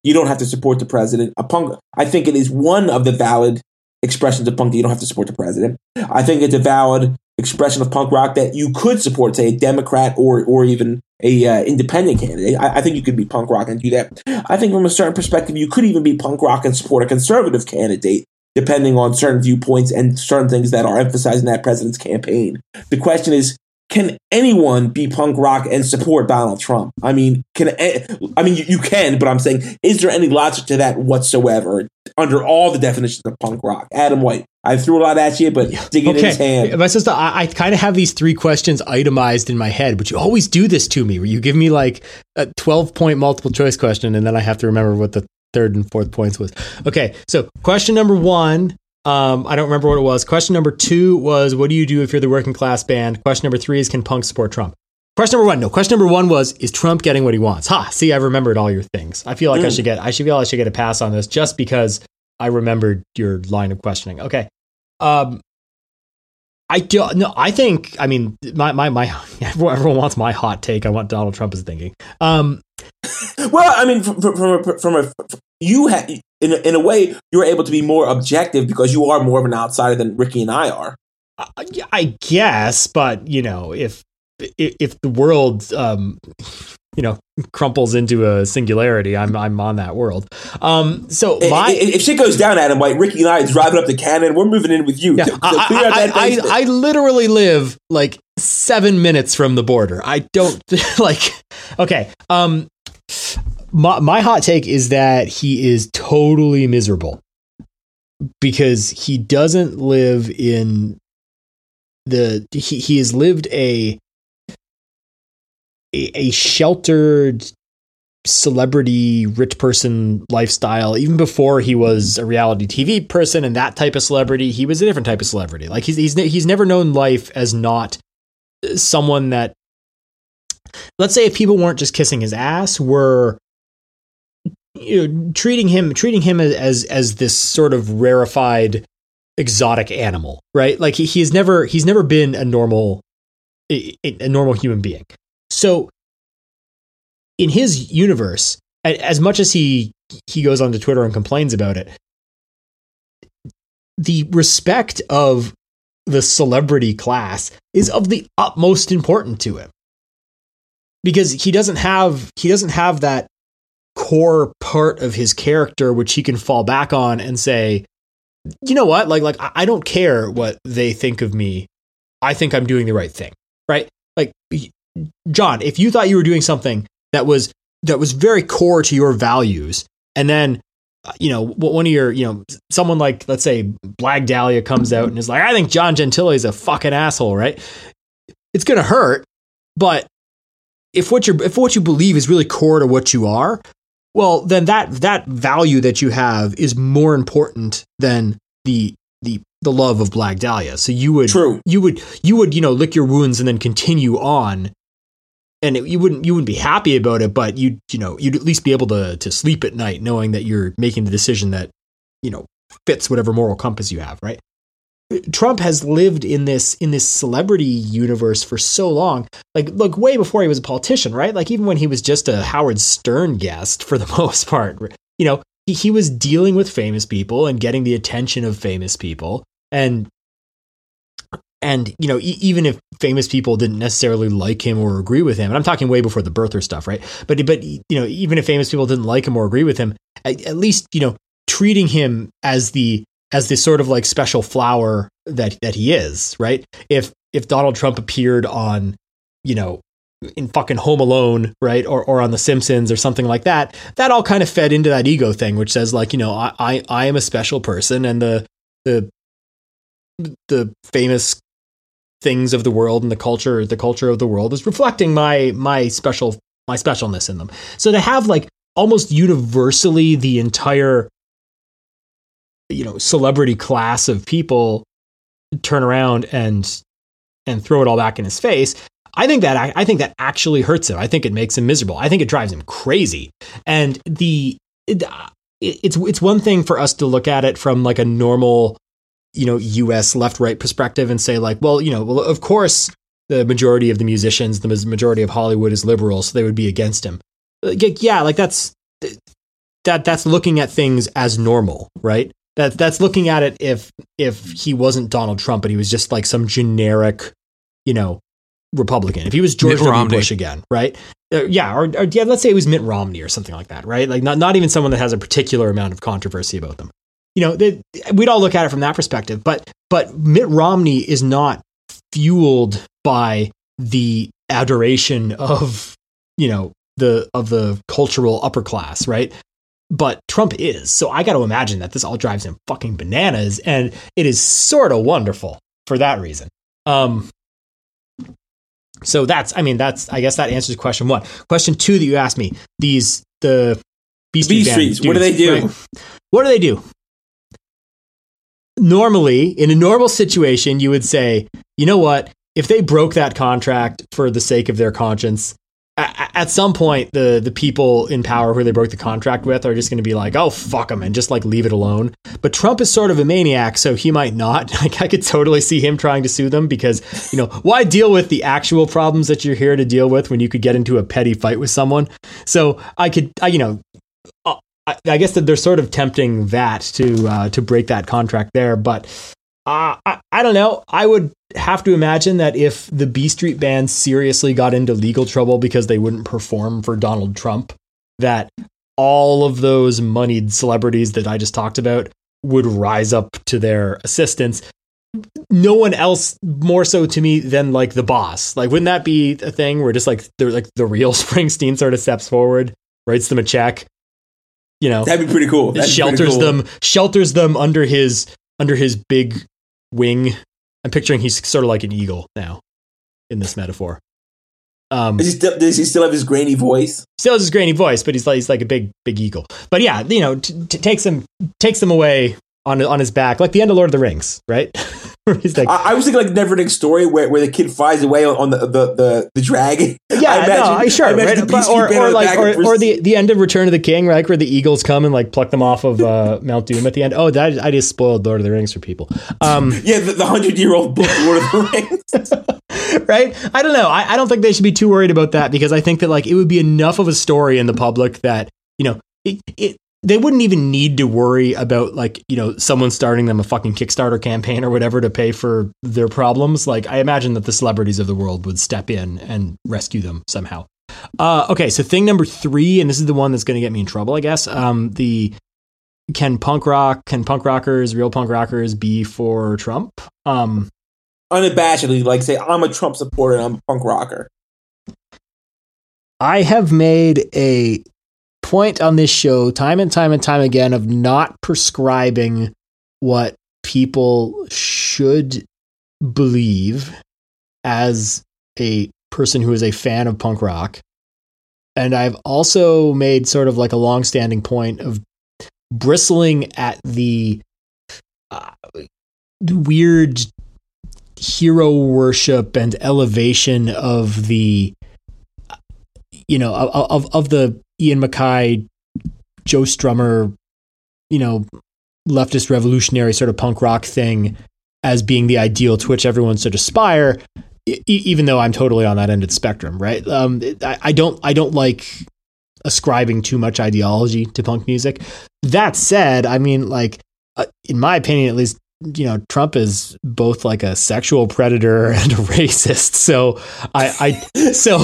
you don't have to support the president. A punk, I think it is one of the valid expressions of punk that you don't have to support the president. I think it's a valid expression of punk rock that you could support, say, a Democrat or or even a uh, independent candidate. I, I think you could be punk rock and do that. I think from a certain perspective, you could even be punk rock and support a conservative candidate, depending on certain viewpoints and certain things that are emphasized in that president's campaign. The question is, can anyone be punk rock and support Donald Trump? I mean, can I mean you, you can, but I'm saying, is there any logic to that whatsoever under all the definitions of punk rock? Adam White, I threw a lot at you, but dig it okay. in his hand. My sister, I, I kind of have these three questions itemized in my head, but you always do this to me, where you give me like a twelve point multiple choice question, and then I have to remember what the third and fourth points was. Okay, so question number one. Um, I don't remember what it was. Question number two was, what do you do if you're the working class band? Question number three is, can punk support Trump? Question number one, no. Question number one was, is Trump getting what he wants? Ha, see, I remembered all your things. I feel like mm. I should get, I should feel I should get a pass on this just because I remembered your line of questioning. Okay. Um, I do no, I think, I mean, my, my, my, everyone wants my hot take on what Donald Trump is thinking. Um, well, I mean, from, from, from a, from a, you have, in a, in a way, you're able to be more objective because you are more of an outsider than Ricky and I are. Uh, I guess, but you know, if if the world, um, you know, crumples into a singularity, I'm I'm on that world. Um, so my if, if shit goes down, Adam White, Ricky and I are driving up to Canada, we're moving in with you. Yeah, so I, I, I, I literally live like seven minutes from the border. I don't like. Okay. Um. My, my hot take is that he is totally miserable because he doesn't live in the, he, he has lived a, a, a sheltered celebrity, rich person lifestyle. Even before he was a reality T V person and that type of celebrity, he was a different type of celebrity. Like he's, he's, he's never known life as not someone that, let's say if people weren't just kissing his ass, were, you know, treating him treating him as as this sort of rarefied exotic animal, right? Like he he's never he's never been a normal a, a normal human being. So in his universe, as much as he he goes onto Twitter and complains about it, the respect of the celebrity class is of the utmost importance to him. Because he doesn't have he doesn't have that core part of his character which he can fall back on and say, you know what, like like I don't care what they think of me. I think I'm doing the right thing, right? Like, John, if you thought you were doing something that was that was very core to your values, and then you know one of your you know someone like, let's say, Black Dahlia comes out and is like, I think John Gentile is a fucking asshole, right? It's gonna hurt, but if what you if what you believe is really core to what you are, well, then that that value that you have is more important than the the the love of Black Dahlia. So you would True. you would you would you know lick your wounds and then continue on, and it, you wouldn't you wouldn't be happy about it, but you you know you'd at least be able to to sleep at night knowing that you're making the decision that you know fits whatever moral compass you have, right? Trump has lived in this in this celebrity universe for so long, like look way before he was a politician, right? Like even when he was just a Howard Stern guest for the most part, you know, he, he was dealing with famous people and getting the attention of famous people, and and you know e- even if famous people didn't necessarily like him or agree with him, and I'm talking way before the birther stuff, right? But but you know even if famous people didn't like him or agree with him, at, at least you know treating him as the as this sort of like special flower that, that he is, right? If, if Donald Trump appeared on, you know, in fucking Home Alone, right? Or, or on The Simpsons or something like that, that all kind of fed into that ego thing, which says like, you know, I, I, I am a special person, and the, the, the famous things of the world and the culture, the culture of the world is reflecting my, my special, my specialness in them. So to have like almost universally the entire, you know, celebrity class of people turn around and and throw it all back in his face, I think that I think that actually hurts him. I think it makes him miserable. I think it drives him crazy. And the it, it's it's one thing for us to look at it from like a normal, you know, U S left-right perspective and say like, well, you know, well, of course the majority of the musicians, the majority of Hollywood is liberal, so they would be against him. Yeah, like that's that that's looking at things as normal, right? That that's looking at it if if he wasn't Donald Trump, but he was just like some generic, you know, Republican. If he was George W. Bush again, right? Uh, yeah, or, or yeah, let's say it was Mitt Romney or something like that, right? Like not not even someone that has a particular amount of controversy about them. You know, they, we'd all look at it from that perspective, but but Mitt Romney is not fueled by the adoration of, you know, the of the cultural upper class, right? But Trump is. So I got to imagine that this all drives him fucking bananas, and it is sort of wonderful for that reason. Um, so that's, I mean, that's, I guess that answers question one. Question two that you asked me, these, the B Street B Streets, dudes, what do they do? Right? What do they do? Normally, in a normal situation, you would say, you know what? If they broke that contract for the sake of their conscience, at some point, the the people in power who they broke the contract with are just going to be like, oh, fuck them, and just like leave it alone. But Trump is sort of a maniac, so he might not. Like, I could totally see him trying to sue them because, you know, why deal with the actual problems that you're here to deal with when you could get into a petty fight with someone? So I could, I, you know, I, I guess that they're sort of tempting that to uh, to break that contract there. But uh, I, I don't know. I would have to imagine that if the B Street Band seriously got into legal trouble because they wouldn't perform for Donald Trump, that all of those moneyed celebrities that I just talked about would rise up to their assistance. No one else more so to me than like the boss. Like, wouldn't that be a thing where just like they're like the real Springsteen sort of steps forward, writes them a check, you know, that'd be pretty cool. That'd shelters pretty cool. them, shelters them under his under his big wing. I'm picturing he's sort of like an eagle now in this metaphor. Um, does, he still, does he still have his grainy voice? Still has his grainy voice, but he's like he's like a big big eagle. But yeah, you know, t- t- takes him takes them away on on his back, like the end of Lord of the Rings, right? He's like, I, I was thinking like Neverending Story, where, where the kid flies away on, on the, the, the, the dragon. Yeah, I imagine, no, I sure, I imagine right? the But, or or like or, of or the the end of Return of the King, right, where the eagles come and like pluck them off of uh, Mount Doom at the end. Oh, that I just spoiled Lord of the Rings for people. Um, yeah, the, the hundred year old book Lord of the Rings, right? I don't know. I, I don't think they should be too worried about that because I think that like it would be enough of a story in the public that, you know, it, it they wouldn't even need to worry about like, you know, someone starting them a fucking Kickstarter campaign or whatever to pay for their problems. Like, I imagine that the celebrities of the world would step in and rescue them somehow. Uh, okay, so thing number three, and this is the one that's going to get me in trouble, I guess. Um, the can punk rock, can punk rockers, real punk rockers be for Trump? Um, Unabashedly, like say, I'm a Trump supporter and I'm a punk rocker. I have made a point on this show time and time and time again of not prescribing what people should believe as a person who is a fan of punk rock. And I've also made sort of like a long-standing point of bristling at the uh, weird hero worship and elevation of the, you know, of, of the Ian MacKaye, Joe Strummer, you know, leftist revolutionary sort of punk rock thing as being the ideal to which everyone should aspire, e- even though I'm totally on that end of the spectrum, right? Um, I, I don't, I don't like ascribing too much ideology to punk music. That said, I mean, like, uh, in my opinion, at least, you know, Trump is both like a sexual predator and a racist. So I, I, so.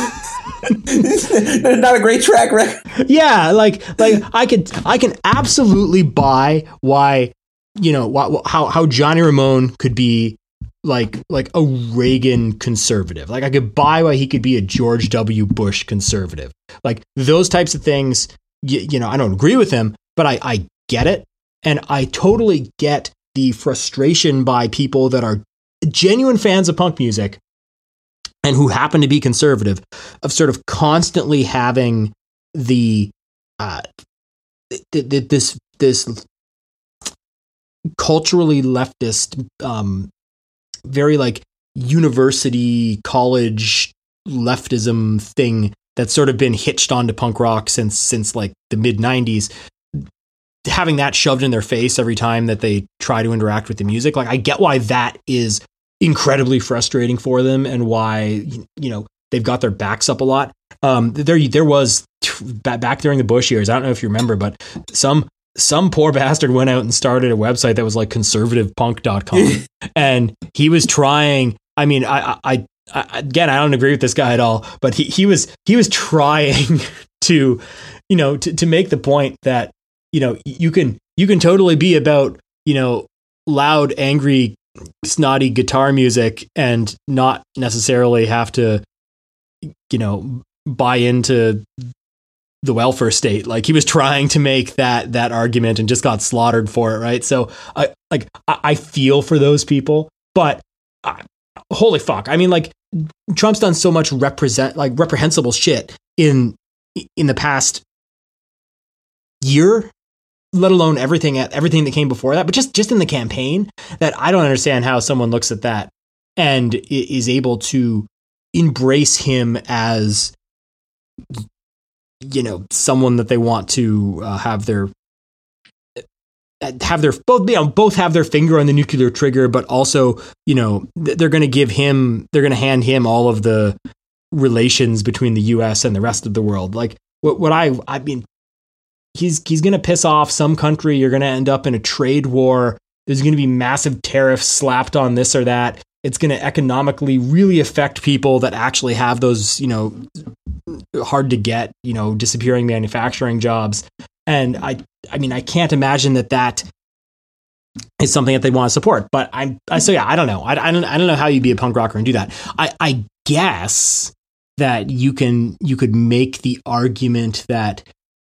Not a great track record. Yeah, like like I could I can absolutely buy why, you know, why, how how Johnny Ramone could be like like a Reagan conservative. Like I could buy why he could be a George W. Bush conservative. Like those types of things. You, you know, I don't agree with him, but I I get it, and I totally get the frustration by people that are genuine fans of punk music and who happen to be conservative, of sort of constantly having the uh, th- th- this this culturally leftist, um, very like university college leftism thing that's sort of been hitched onto punk rock since since like the mid nineties. Having that shoved in their face every time that they try to interact with the music, like I get why that is incredibly frustrating for them and why, you know, they've got their backs up a lot. Um, there, there was back during the Bush years. I don't know if you remember, but some some poor bastard went out and started a website that was like conservative punk dot com, and he was trying. I mean, I, I, I, again, I don't agree with this guy at all, but he, he was he was trying to, you know, to, to make the point that, you know, you can you can totally be about, you know, loud, angry, snotty guitar music and not necessarily have to, you know, buy into the welfare state. Like, he was trying to make that that argument and just got slaughtered for it, right? So I like I, I feel for those people, but uh, holy fuck, I mean, like, Trump's done so much represent like reprehensible shit in in the past year, let alone everything everything that came before that, but just just in the campaign, that I don't understand how someone looks at that and is able to embrace him as, you know, someone that they want to uh, have their have their both, you know, both have their finger on the nuclear trigger, but also, you know, they're going to give him, they're going to hand him all of the relations between the U S and the rest of the world. Like, what, what I, I mean, he's, he's going to piss off some country. You're going to end up in a trade war. There's going to be massive tariffs slapped on this or that. It's going to economically really affect people that actually have those, you know, hard to get, you know, disappearing manufacturing jobs. And I, I mean, I can't imagine that that is something that they want to support. But I, I so yeah, I don't know. I, I don't, I don't know how you'd be a punk rocker and do that. I, I guess that you can, you could make the argument that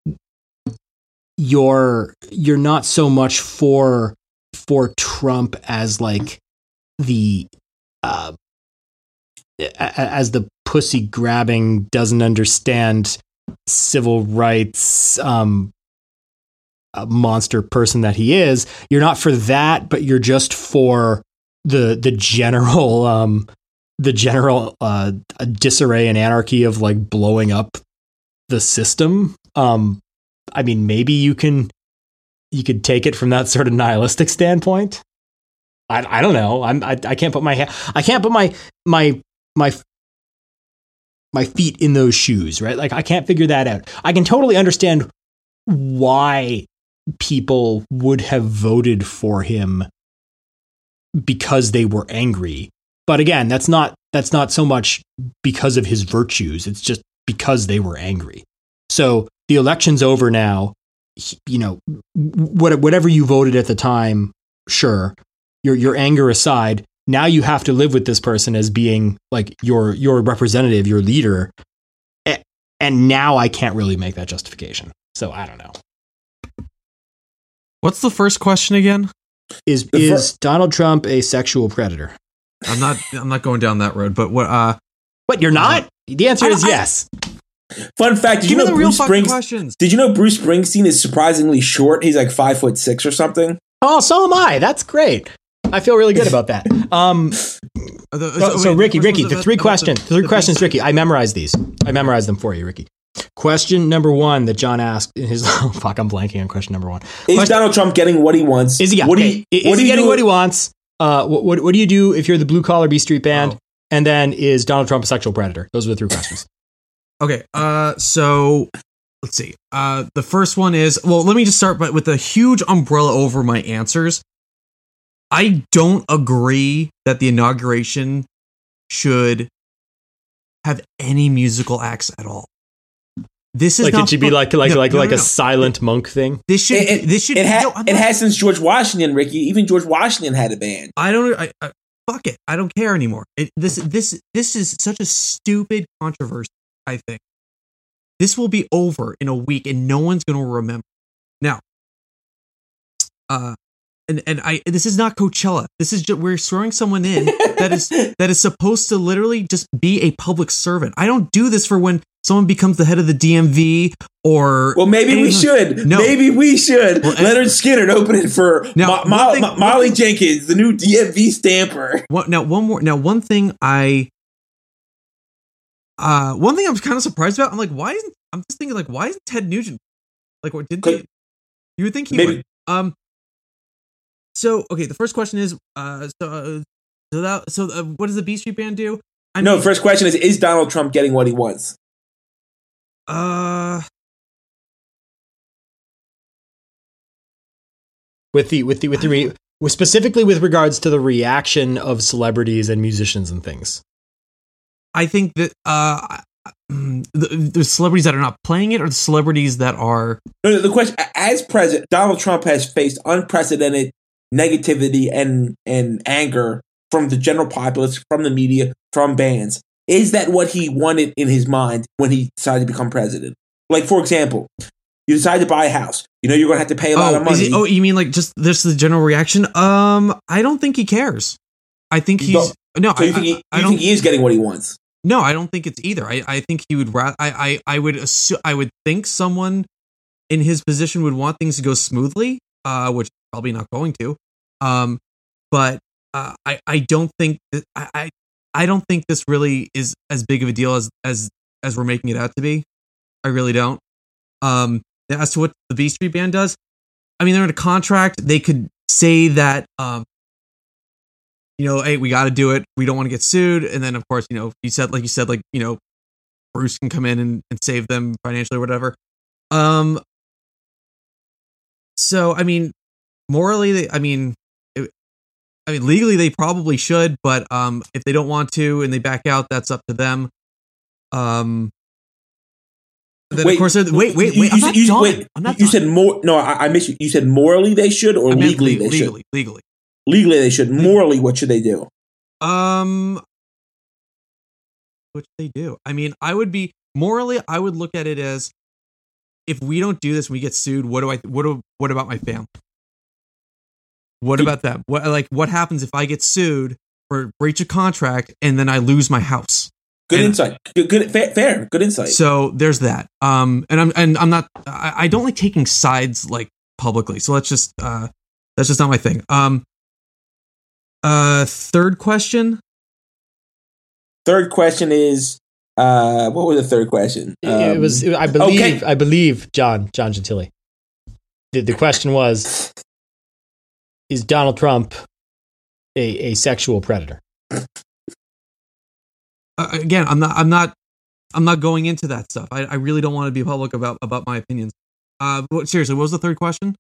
you're, you're not so much for, for Trump as like the, uh, as the pussy grabbing, doesn't understand civil rights, um, a monster person that he is. You're not for that, but you're just for the the general um the general uh disarray and anarchy of like blowing up the system. Um I mean, maybe you can you could take it from that sort of nihilistic standpoint. I I don't know. I'm I, I can't put my ha- I can't put my my my my feet in those shoes, right? Like, I can't figure that out. I can totally understand why people would have voted for him because they were angry. But again, that's not that's not so much because of his virtues. It's just because they were angry. So the election's over now. You know, whatever you voted at the time, sure. Your your anger aside, now you have to live with this person as being like your your representative, your leader. And now I can't really make that justification. So I don't know. What's the first question again? Is The fir- is Donald Trump a sexual predator? I'm not I'm not going down that road, but what uh What, you're not? The answer I- is I- yes. Fun fact: Did you give know me the real Bruce fucking Springs- questions. Did you know Bruce Springsteen is surprisingly short? He's like five foot six or something. Oh, so am I. That's great. I feel really good about that. Um, Uh, the- so, so wait, Ricky, the first Ricky, one's the about- three about questions, the- three the questions, beast- Ricky. I memorized these. I memorized them for you, Ricky. Question number one that John asked in his oh, fuck, I'm blanking on question number one. Is Question- Donald Trump getting what he wants? Is he? Yeah, What do okay. you? Is what do he you getting do- what he wants? Uh, what, what what do you do if you're the Blue Collar B Street Band? Oh. And then, is Donald Trump a sexual predator? Those are the three questions. Okay, uh, so let's see. Uh, the first one is, well, let me just start by, with a huge umbrella over my answers. I don't agree that the inauguration should have any musical acts at all. This is Like not it should be fu- like like no, like no, like no, a no. silent monk thing. This should. It, it, this should. it, ha- no, I'm it not- has since George Washington, Ricky. Even George Washington had a band. I don't. I, I, fuck it. I don't care anymore. It, this. This. This is such a stupid controversy. I think this will be over in a week, and no one's going to remember. Now, uh, and and I. This is not Coachella. This is just, we're throwing someone in that is that is supposed to literally just be a public servant. I don't do this for when someone becomes the head of the D M V or. Well, maybe we anyone- should. No. Maybe we should. Well, and- Leonard Skinner opening for Now, Mo- Mo- one thing- Mo- one Molly thing- Jenkins, the new D M V stamper. What, now one more. Now one thing I. Uh, one thing I'm kind of surprised about. I'm like, why isn't? I'm just thinking like, why isn't Ted Nugent? Like, what did Could- they? You would think he Maybe- would. Um. So okay, the first question is, uh, so uh, so that so uh, what does the B Street Band do? I No, mean, first question is: Is Donald Trump getting what he wants? Uh, with the with the with the re- specifically with regards to the reaction of celebrities and musicians and things. I think that uh, the, the celebrities that are not playing it, or the celebrities that are. No, the question: as president, Donald Trump has faced unprecedented negativity and and anger from the general populace, from the media, from bands. Is that what he wanted in his mind when he decided to become president? Like, for example, you decide to buy a house. You know you're going to have to pay a lot Oh, of money. is it, oh, you mean like just this the general reaction? Um, I don't think he cares. I think You he's no. so you I, think, he, I, you I don't think he is getting what he wants? No, I don't think it's either. I, I think he would rather. I, I, I would assume. I would think someone in his position would want things to go smoothly, uh, which probably not going to. Um, but uh, I, I don't think that I, I, I don't think this really is as big of a deal as as as we're making it out to be. I really don't. Um, as to what the B Street Band does, I mean, they're in a contract. They could say that. Um, You know, hey, we got to do it. We don't want to get sued. And then, of course, you know, you said, like you said, like, you know, Bruce can come in and, and save them financially or whatever. Um, so, I mean, morally, they, I mean, it, I mean, legally, they probably should. But um, if they don't want to and they back out, that's up to them. Um, then, wait, of course, wait, wait, wait. You, I'm you, not you, done. wait, I'm not you done. said more. No, I, I missed you. You said morally they should, or I meant legally le- they legally, should. legally. Legally they should. Morally, what should they do? Um, what should they do? I mean, I would be morally, I would look at it as, if we don't do this, and we get sued. What do I? What do? What about my family? What about them? What like? What happens if I get sued for breach of contract and then I lose my house? Good and, insight. Good, good, fair, fair. Good insight. So there's that. Um, and I'm and I'm not. I, I don't like taking sides like publicly. So let's just. Uh, that's just not my thing. Um. Uh, third question. Third question is, uh, what was the third question? Um, it was, I believe, okay. I believe, John, John Gentile. The, the question was, is Donald Trump a, a sexual predator? Uh, again, I'm not, I'm not, I'm not going into that stuff. I, I really don't want to be public about, about my opinions. Uh, but seriously, what was the third question?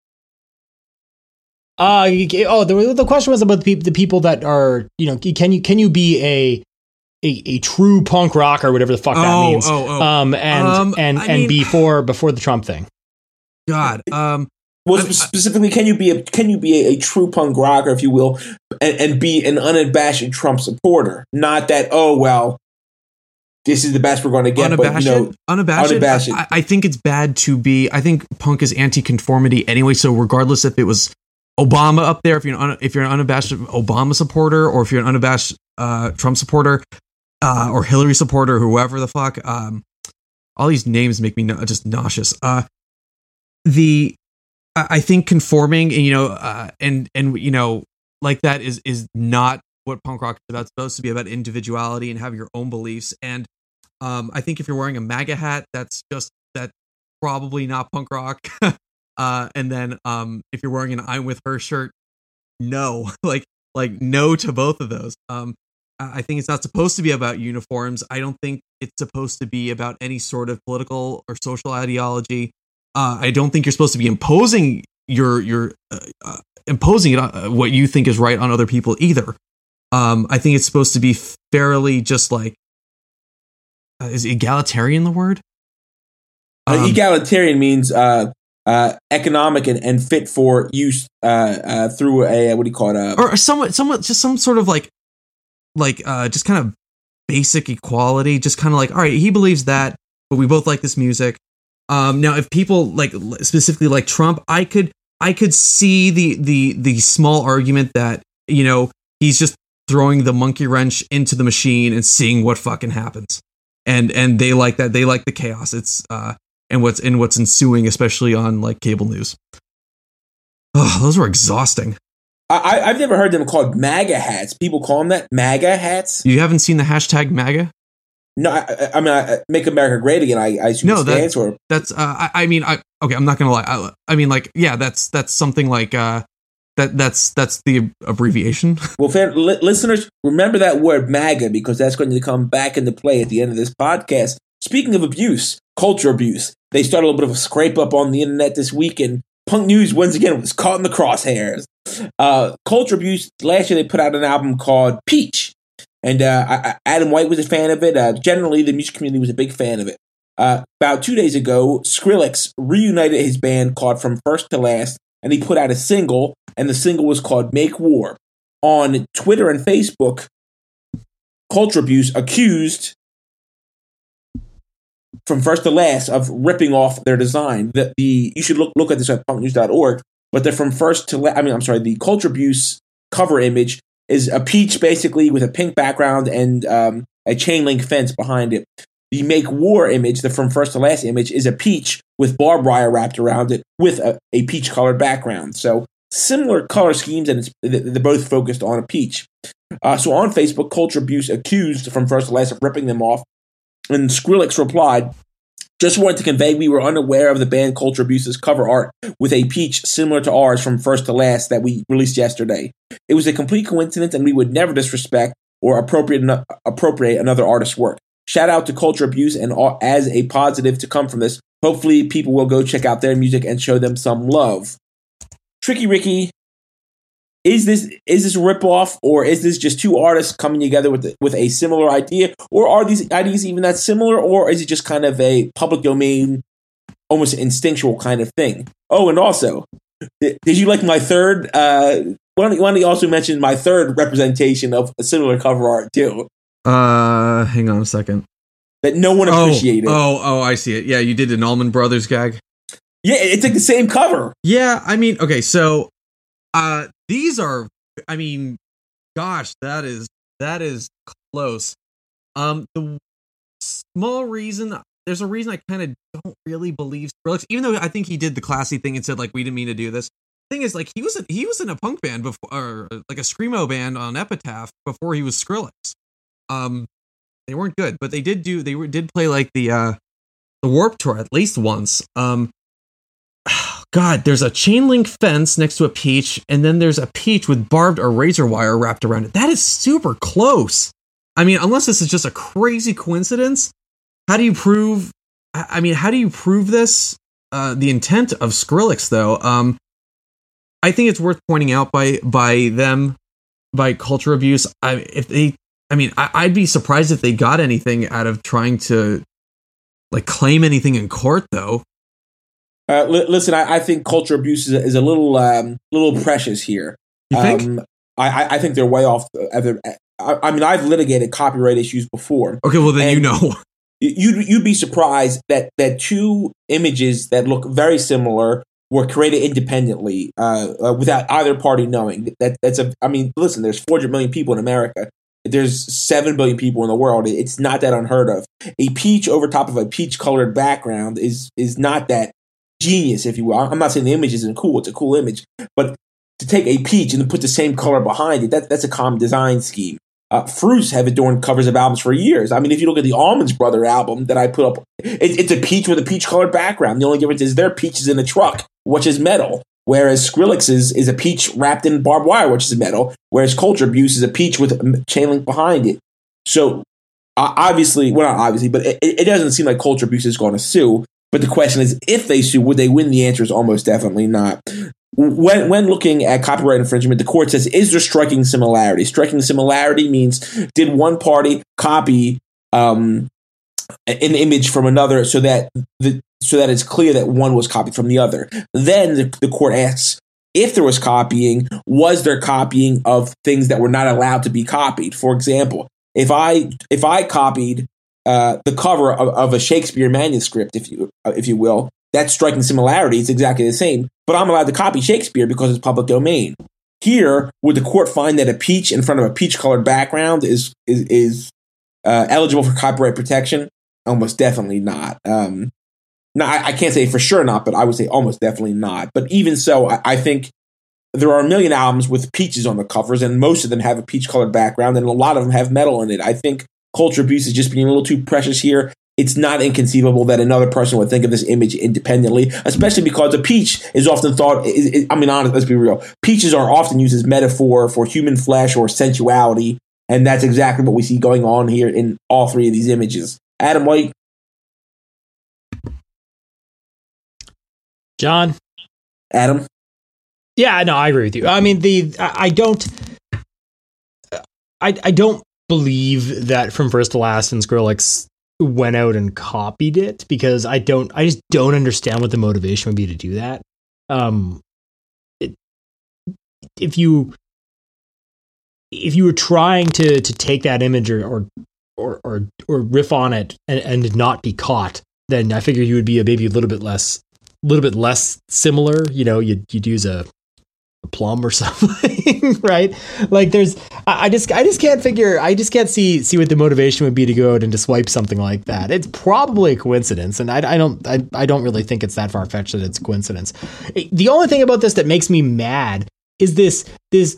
Uh, oh, the, the question was about the people, the people that are, you know, can you, can you be a, a, a true punk rock or whatever the fuck that Oh, means? oh, oh. Um, and, Um, and, I and mean- before, before the Trump thing. God, um, Well, I- I- specifically, can you be a can you be a, a true punk rocker, if you will, and, and be an unabashed Trump supporter? Not that, oh well, this is the best we're going to get, unabashed, but you know, unabashed. unabashed. I, I think it's bad to be. I think punk is anti-conformity anyway. So regardless if it was Obama up there, if you're an un, if you're an unabashed Obama supporter, or if you're an unabashed uh, Trump supporter, uh, or Hillary supporter, whoever the fuck, um, all these names make me no, just nauseous. Uh, the I, I think conforming and you know uh, and and you know like that is is not what punk rock is about. It's supposed to be about individuality and have your own beliefs. And um, I think if you're wearing a MAGA hat, that's just that probably not punk rock. Uh, and then um, if you're wearing an I'm with her shirt, no, like like no to both of those. Um, I think it's not supposed to be about uniforms. I don't think it's supposed to be about any sort of political or social ideology. Uh, I don't think you're supposed to be imposing your your uh, uh, imposing it on, what you think is right on other people either. Um, I think it's supposed to be fairly just like uh, is egalitarian the word? Uh, Um, egalitarian means uh, uh, economic and, and fit for use uh, uh, through a what do you call it? Uh, or somewhat, somewhat, just some sort of like, like, uh, just kind of basic equality. Just kind of like, all right, he believes that, but we both like this music. Um, now, if people like specifically like Trump, I could, I could see the the the small argument that you know he's just throwing the monkey wrench into the machine and seeing what fucking happens, and and they like that. They like the chaos. It's uh. And what's and what's ensuing, especially on like cable news. Oh, those were exhausting. I, I've never heard them called MAGA hats. People call them that MAGA hats. You haven't seen the hashtag MAGA? No, I, I mean, I, Make America Great Again. I, I assume No, it stands that- for. That's uh, I, I mean, I okay. I'm not gonna lie. I, I mean, like, yeah, that's that's something like uh, that. That's that's the abbreviation. Well, fan, li- listeners, remember that word MAGA because that's going to come back into play at the end of this podcast. Speaking of abuse, culture abuse. They started a little bit of a scrape up on the internet this week, and Punk News once again was caught in the crosshairs. Uh, culture abuse. Last year they put out an album called Peach, and uh, I, Adam White was a fan of it. Uh, generally, the music community was a big fan of it. Uh, about two days ago, Skrillex reunited his band called From First to Last, and he put out a single, and the single was called Make War. On Twitter and Facebook, culture abuse accused From First to Last of ripping off their design. The, the you should look look at this at punk news dot org. But the From First to Last, I mean, I'm sorry, the culture abuse cover image is a peach basically with a pink background and um, a chain link fence behind it. The Make War image, the From First to Last image, is a peach with barbed wire wrapped around it with a, a peach colored background. So similar color schemes, and it's, they're both focused on a peach. Uh, so on Facebook, culture abuse accused From First to Last of ripping them off. And Skrillex replied, "Just wanted to convey we were unaware of the band Culture Abuse's cover art with a peach similar to ours from First to Last that we released yesterday. It was a complete coincidence, and we would never disrespect or appropriate appropriate another artist's work. Shout out to Culture Abuse, and as a positive to come from this, hopefully people will go check out their music and show them some love." Tricky Ricky, is this is this a ripoff, or is this just two artists coming together with with a similar idea, or are these ideas even that similar, or is it just kind of a public domain, almost instinctual kind of thing? Oh, and also, did you like my third? Uh, why don't, why don't you also mention my third representation of a similar cover art too? Uh, hang on a second. That no one appreciated. Oh, oh, oh, I see it. Yeah, you did an Allman Brothers gag. Yeah, it's like the same cover. Yeah, I mean, okay, so uh, these are, I mean, gosh, that is that is close. Um, the small reason, there's a reason I kind of don't really believe Skrillex, even though I think he did the classy thing and said like we didn't mean to do this. Thing is, like he was a, he was in a punk band before, or like a screamo band on Epitaph before he was Skrillex. Um, they weren't good, but they did do they were, did play like the uh the Warped Tour at least once. Um. God, there's a chain link fence next to a peach, and then there's a peach with barbed or razor wire wrapped around it. That is super close. I mean, unless this is just a crazy coincidence, how do you prove? I mean, how do you prove this? Uh, the intent of Skrillex, though, um, I think it's worth pointing out by by them, by Culture Abuse. I, if they, I mean, I, I'd be surprised if they got anything out of trying to like claim anything in court, though. Uh, li- listen, I, I think Culture Abuse is a, is a little, um, little precious here. You think? Um, I, I think they're way off. Uh, I, I mean, I've litigated copyright issues before. Okay, well then you know. You'd you'd be surprised that that two images that look very similar were created independently, uh, uh, without either party knowing. That that's a. I mean, listen, there's four hundred million people in America. There's seven billion people in the world. It's not that unheard of. A peach over top of a peach colored background is is not that genius, if you will. I'm not saying the image isn't cool. It's a cool image. But to take a peach and then put the same color behind it, that, that's a common design scheme. Uh, Fruits have adorned covers of albums for years. I mean, if you look at the Almonds Brother album that I put up, it, it's a peach with a peach-colored background. The only difference is their peach is in a truck, which is metal, whereas Skrillex's is a peach wrapped in barbed wire, which is metal, whereas Culture Abuse is a peach with a chain link behind it. So, uh, obviously, well, not obviously, but it, it doesn't seem like Culture Abuse is going to sue. But the question is, if they sue, would they win? The answer is almost definitely not. When when looking at copyright infringement, the court says, is there striking similarity? Striking similarity means, did one party copy um, an image from another so that the so that it's clear that one was copied from the other? Then the, the court asks, if there was copying, was there copying of things that were not allowed to be copied? For example, if I if I copied Uh, the cover of, of a Shakespeare manuscript, if you uh, if you will, that's striking similarity. It's exactly the same, but I'm allowed to copy Shakespeare because it's public domain. Here, would the court find that a peach in front of a peach-colored background is is, is uh, eligible for copyright protection? Almost definitely not. Um, no, I, I can't say for sure not, but I would say almost definitely not. But even so, I, I think there are a million albums with peaches on the covers, and most of them have a peach-colored background, and a lot of them have metal in it. I think Culture Abuse is just being a little too precious here. It's not inconceivable that another person would think of this image independently, especially because a peach is often thought, is, is, I mean, honest, let's be real. Peaches are often used as metaphor for human flesh or sensuality, and that's exactly what we see going on here in all three of these images. Adam White? John? Adam? Yeah, no, I agree with you. I mean, the I, I don't, I I don't believe that From First to Last and Skrillex went out and copied it, because I don't, I just don't understand what the motivation would be to do that. Um, it, if you if you were trying to to take that image or or or or, or riff on it and, and not be caught, then I figure you would be a maybe a little bit less, a little bit less similar. You know, you'd you'd use a plum or something, right? Like there's, I, I just, I just can't figure, I just can't see, see what the motivation would be to go out and to swipe something like that. It's probably a coincidence, and I, I don't, I, I don't really think it's that far fetched that it's a coincidence. The only thing about this that makes me mad is this, this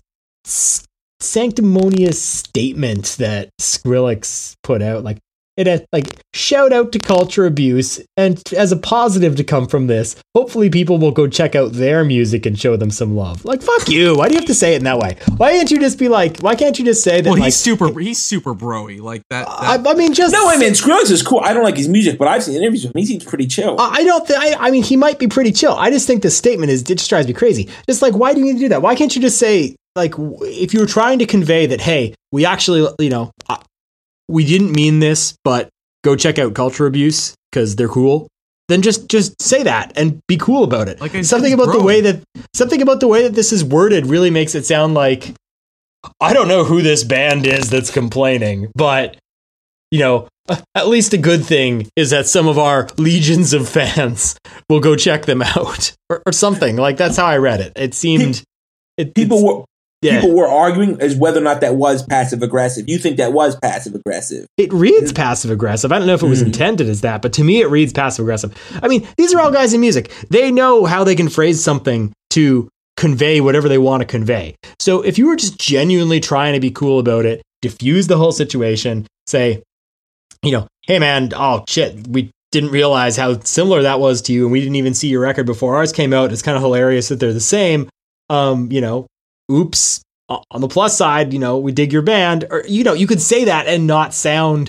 sanctimonious statement that Skrillex put out, like it had like shout out to culture abuse, and as a positive to come from this, hopefully people will go check out their music and show them some love. Like fuck you. Why do you have to say it in that way? Why can't you just be like, why can't you just say that? Well, like, he's super he's super bro-y like that, that. I, I mean, just no, I mean Skrillex is cool. I don't like his music, but I've seen interviews with him. He seems pretty chill. I don't think. I, I mean, he might be pretty chill. I just think the statement is, it just drives me crazy. Just like, why do you need to do that? Why can't you just say, like, if you were trying to convey that, hey, we actually, you know, we didn't mean this, but go check out Culture Abuse because they're cool, then just just say that and be cool about it. Like I something said, about bro. the way that something about the way that this is worded really makes it sound like, I don't know who this band is that's complaining, but you know, at least a good thing is that some of our legions of fans will go check them out, or, or something. Like that's how I read it. It seemed it, people were yeah. people were arguing as whether or not that was passive aggressive. You think that was passive aggressive? It reads passive aggressive. I don't know if it was mm. intended as that, but to me, it reads passive aggressive. I mean, these are all guys in music. They know how they can phrase something to convey whatever they want to convey. So if you were just genuinely trying to be cool about it, diffuse the whole situation, say, you know, hey man, oh shit, we didn't realize how similar that was to you, and we didn't even see your record before ours came out. It's kind of hilarious that they're the same. Um, you know, oops. On the plus side, you know, we dig your band, or you know, you could say that and not sound,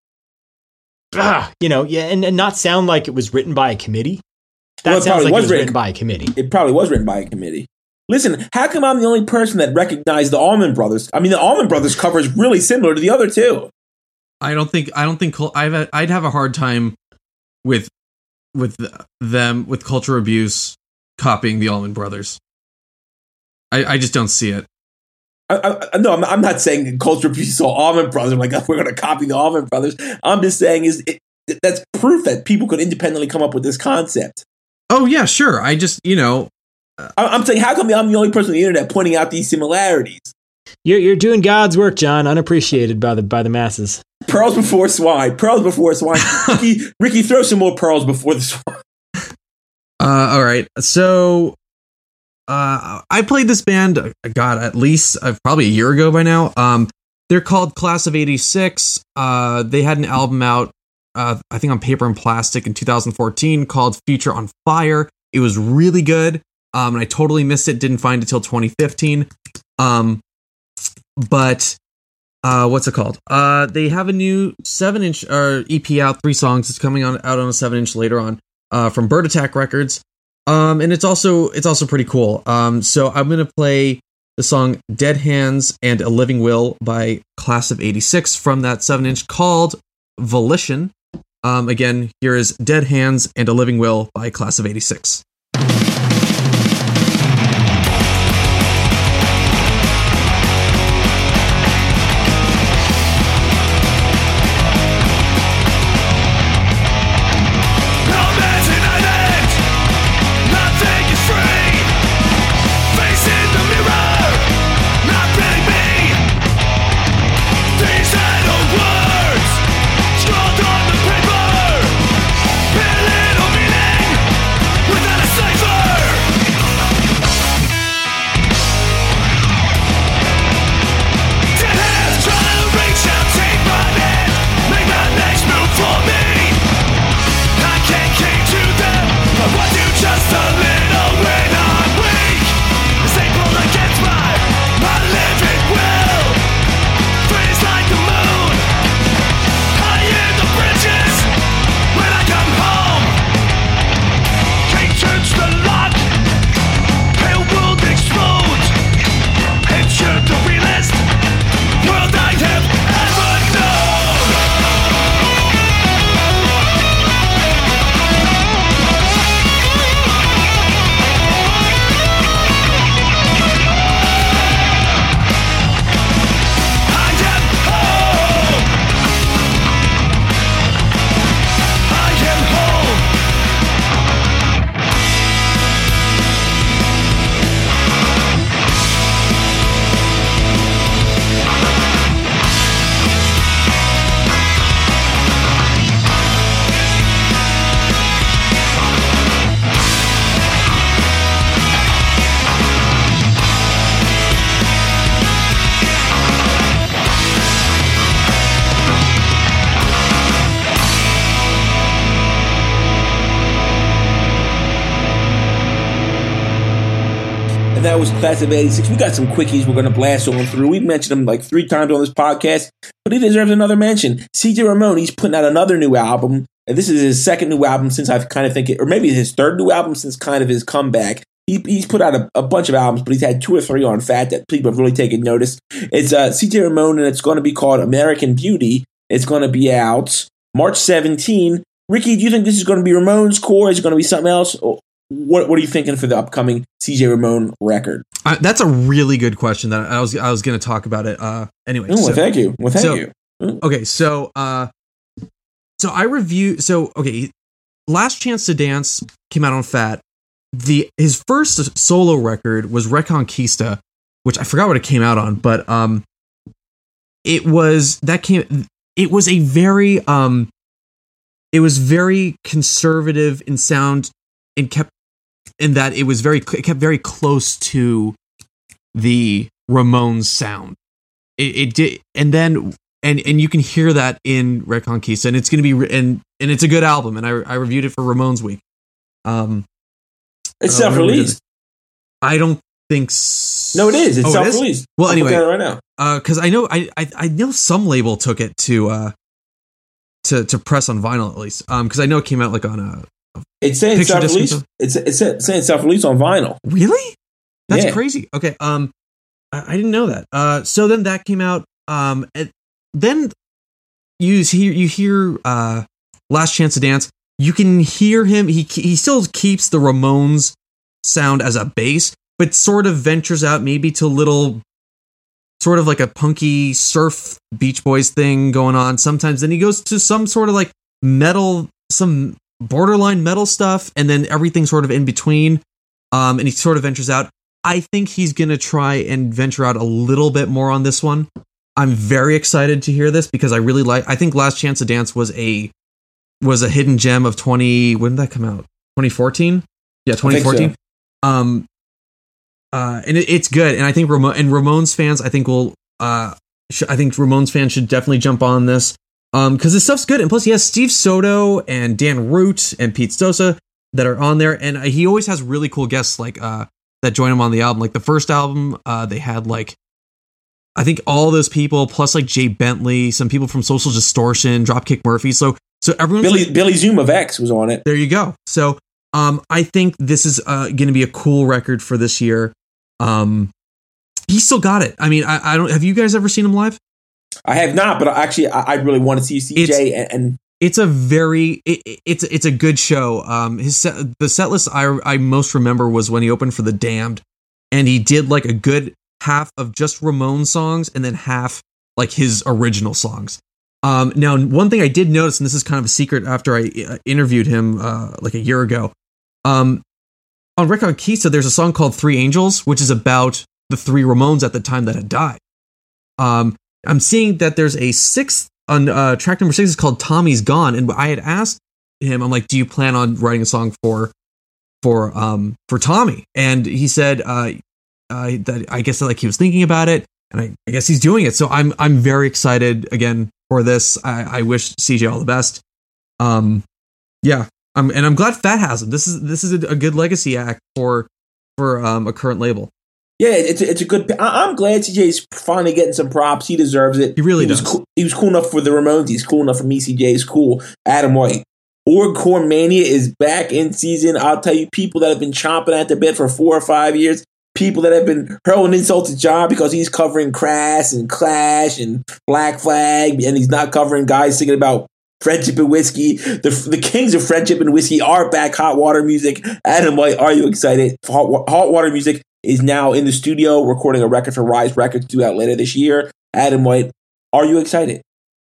uh, you know, yeah, and, and not sound like it was written by a committee. That well, sounds like was it was written, written by a committee. It probably was written by a committee. Listen, how come I'm the only person that recognized the Allman Brothers? I mean, the Allman Brothers cover is really similar to the other two. I don't think I don't think I've I'd have a hard time with with them with Culture Abuse copying the Allman Brothers. I, I just don't see it. I, I, no, I'm, I'm not saying Culture Abuse or Allman Brothers. I'm like, oh, we're going to copy the Allman Brothers. I'm just saying is it, that's proof that people could independently come up with this concept. Oh yeah, sure. I just you know, uh, I'm saying how come I'm the only person on the internet pointing out these similarities? You're you're doing God's work, John, unappreciated by the by the masses. Pearls before swine. Pearls before swine. Ricky, Ricky, throw some more pearls before the swine. Uh, all right. So, uh, I played this band. Uh, God, at least uh, probably a year ago by now. Um, they're called Class of eighty-six. Uh, they had an album out, uh, I think on Paper and Plastic in two thousand fourteen called Future on Fire. It was really good. Um, and I totally missed it. Didn't find it till twenty fifteen. Um, but. Uh, what's it called? Uh, they have a new seven inch uh, E P out, three songs. It's coming on out on a seven inch later on, uh, from Bird Attack Records. Um, and it's also, it's also pretty cool. Um, so I'm going to play the song Dead Hands and A Living Will by Class of eighty-six from that seven inch called Volition. Um, again, here is Dead Hands and A Living Will by Class of eighty-six. Without a and that was Class of eighty-six. We got some quickies we're going to blast on through. We've mentioned him like three times on this podcast, but he deserves another mention. C J Ramone, he's putting out another new album. And this is his second new album since I've kind of think it, or maybe his third new album since kind of his comeback. He, he's put out a, a bunch of albums, but he's had two or three on Fat that people have really taken notice. It's uh, C J Ramone, and it's going to be called American Beauty. It's going to be out March seventeenth. Ricky, do you think this is going to be Ramone's core? Is it going to be something else? What What are you thinking for the upcoming C J Ramone record? Uh, that's a really good question. That I was I was going to talk about it. Uh, anyway, Ooh, well, so, thank you. Well, thank so, you. Ooh. Okay, so uh, so I review. So okay, Last Chance to Dance came out on Fat. The his first solo record was Reconquista, which I forgot what it came out on, but um, it was that came. It was a very um, it was very conservative in sound and kept in that it was very it kept very close to the Ramones sound. It, it did, and then and and you can hear that in Reconquista, and it's going to be re- and and it's a good album, and I I reviewed it for Ramones Week. Um. It's Uh, self-released. I don't think so. No, it is. It's Oh, it is? self-released. Well, I'm anyway, looking at it right now. because I know I, I I know some label took it to uh to to press on vinyl at least. Um, because I know it came out like on a It's saying picture disc and self-released. stuff. It's it's saying self-released on vinyl. really. That's Yeah. crazy. Okay. Um, I, I didn't know that. Uh, so then that came out. Um, and then you hear you hear uh Last Chance to Dance. You can hear him. He he still keeps the Ramones sound as a bass, but sort of ventures out maybe to a little sort of like a punky surf Beach Boys thing going on sometimes. Then he goes to some sort of like metal, some borderline metal stuff, and then everything sort of in between. Um, and he sort of ventures out. I think he's going to try and venture out a little bit more on this one. I'm very excited to hear this because I really like, I think Last Chance to Dance was a, was a hidden gem of twenty, when did that come out? twenty fourteen? Yeah, twenty fourteen. Um, uh, and it, it's good, and I think Ramon and Ramones fans, I think will, uh, sh- I think Ramones fans should definitely jump on this, um, because this stuff's good, and plus he has Steve Soto and Dan Root and Pete Stosa that are on there, and he always has really cool guests like uh that join him on the album. Like the first album, uh, they had like, I think all those people plus like Jay Bentley, some people from Social Distortion, Dropkick Murphy, so so everyone's Billy like, Billy Zoom of X was on it. there you go. So. Um, I think this is uh, going to be a cool record for this year. Um, he still got it. I mean, I, I don't. Have you guys ever seen him live? I have not, but actually, I, I really want to see C J. And, and it's a very it, it's it's a good show. Um, his set, the set list I I most remember was when he opened for the Damned, and he did like a good half of just Ramones songs and then half like his original songs. Um, now, one thing I did notice, and this is kind of a secret after I uh, interviewed him uh, like a year ago. Um, on Reconquista, there's a song called Three Angels, which is about the three Ramones at the time that had died. Um, I'm seeing that there's a sixth on uh, track number six is called Tommy's Gone. And I had asked him, I'm like, do you plan on writing a song for, for, um, for Tommy? And he said, uh, uh, that I guess like he was thinking about it, and I, I guess he's doing it. So I'm, I'm very excited again for this. I, I wish C J all the best. Um, yeah. Um, and I'm glad Fat has him. This is this is a, a good legacy act for for um, a current label. yeah, it's a, it's a good. I, I'm glad C J's finally getting some props. He deserves it. He really he was does. Cool, he was cool enough for the Ramones. He's cool enough for me. C J is cool. Adam White. Orgcore Mania is back in season. I'll tell you, people that have been chomping at the bit for four or five years, people that have been hurling insults at John because he's covering Crass and Clash and Black Flag, and he's not covering guys singing about friendship and whiskey. The the kings of friendship and whiskey are back. Hot Water Music. Adam White, are you excited? Hot, Hot Water Music is now in the studio recording a record for Rise Records due out later this year. Adam White, are you excited?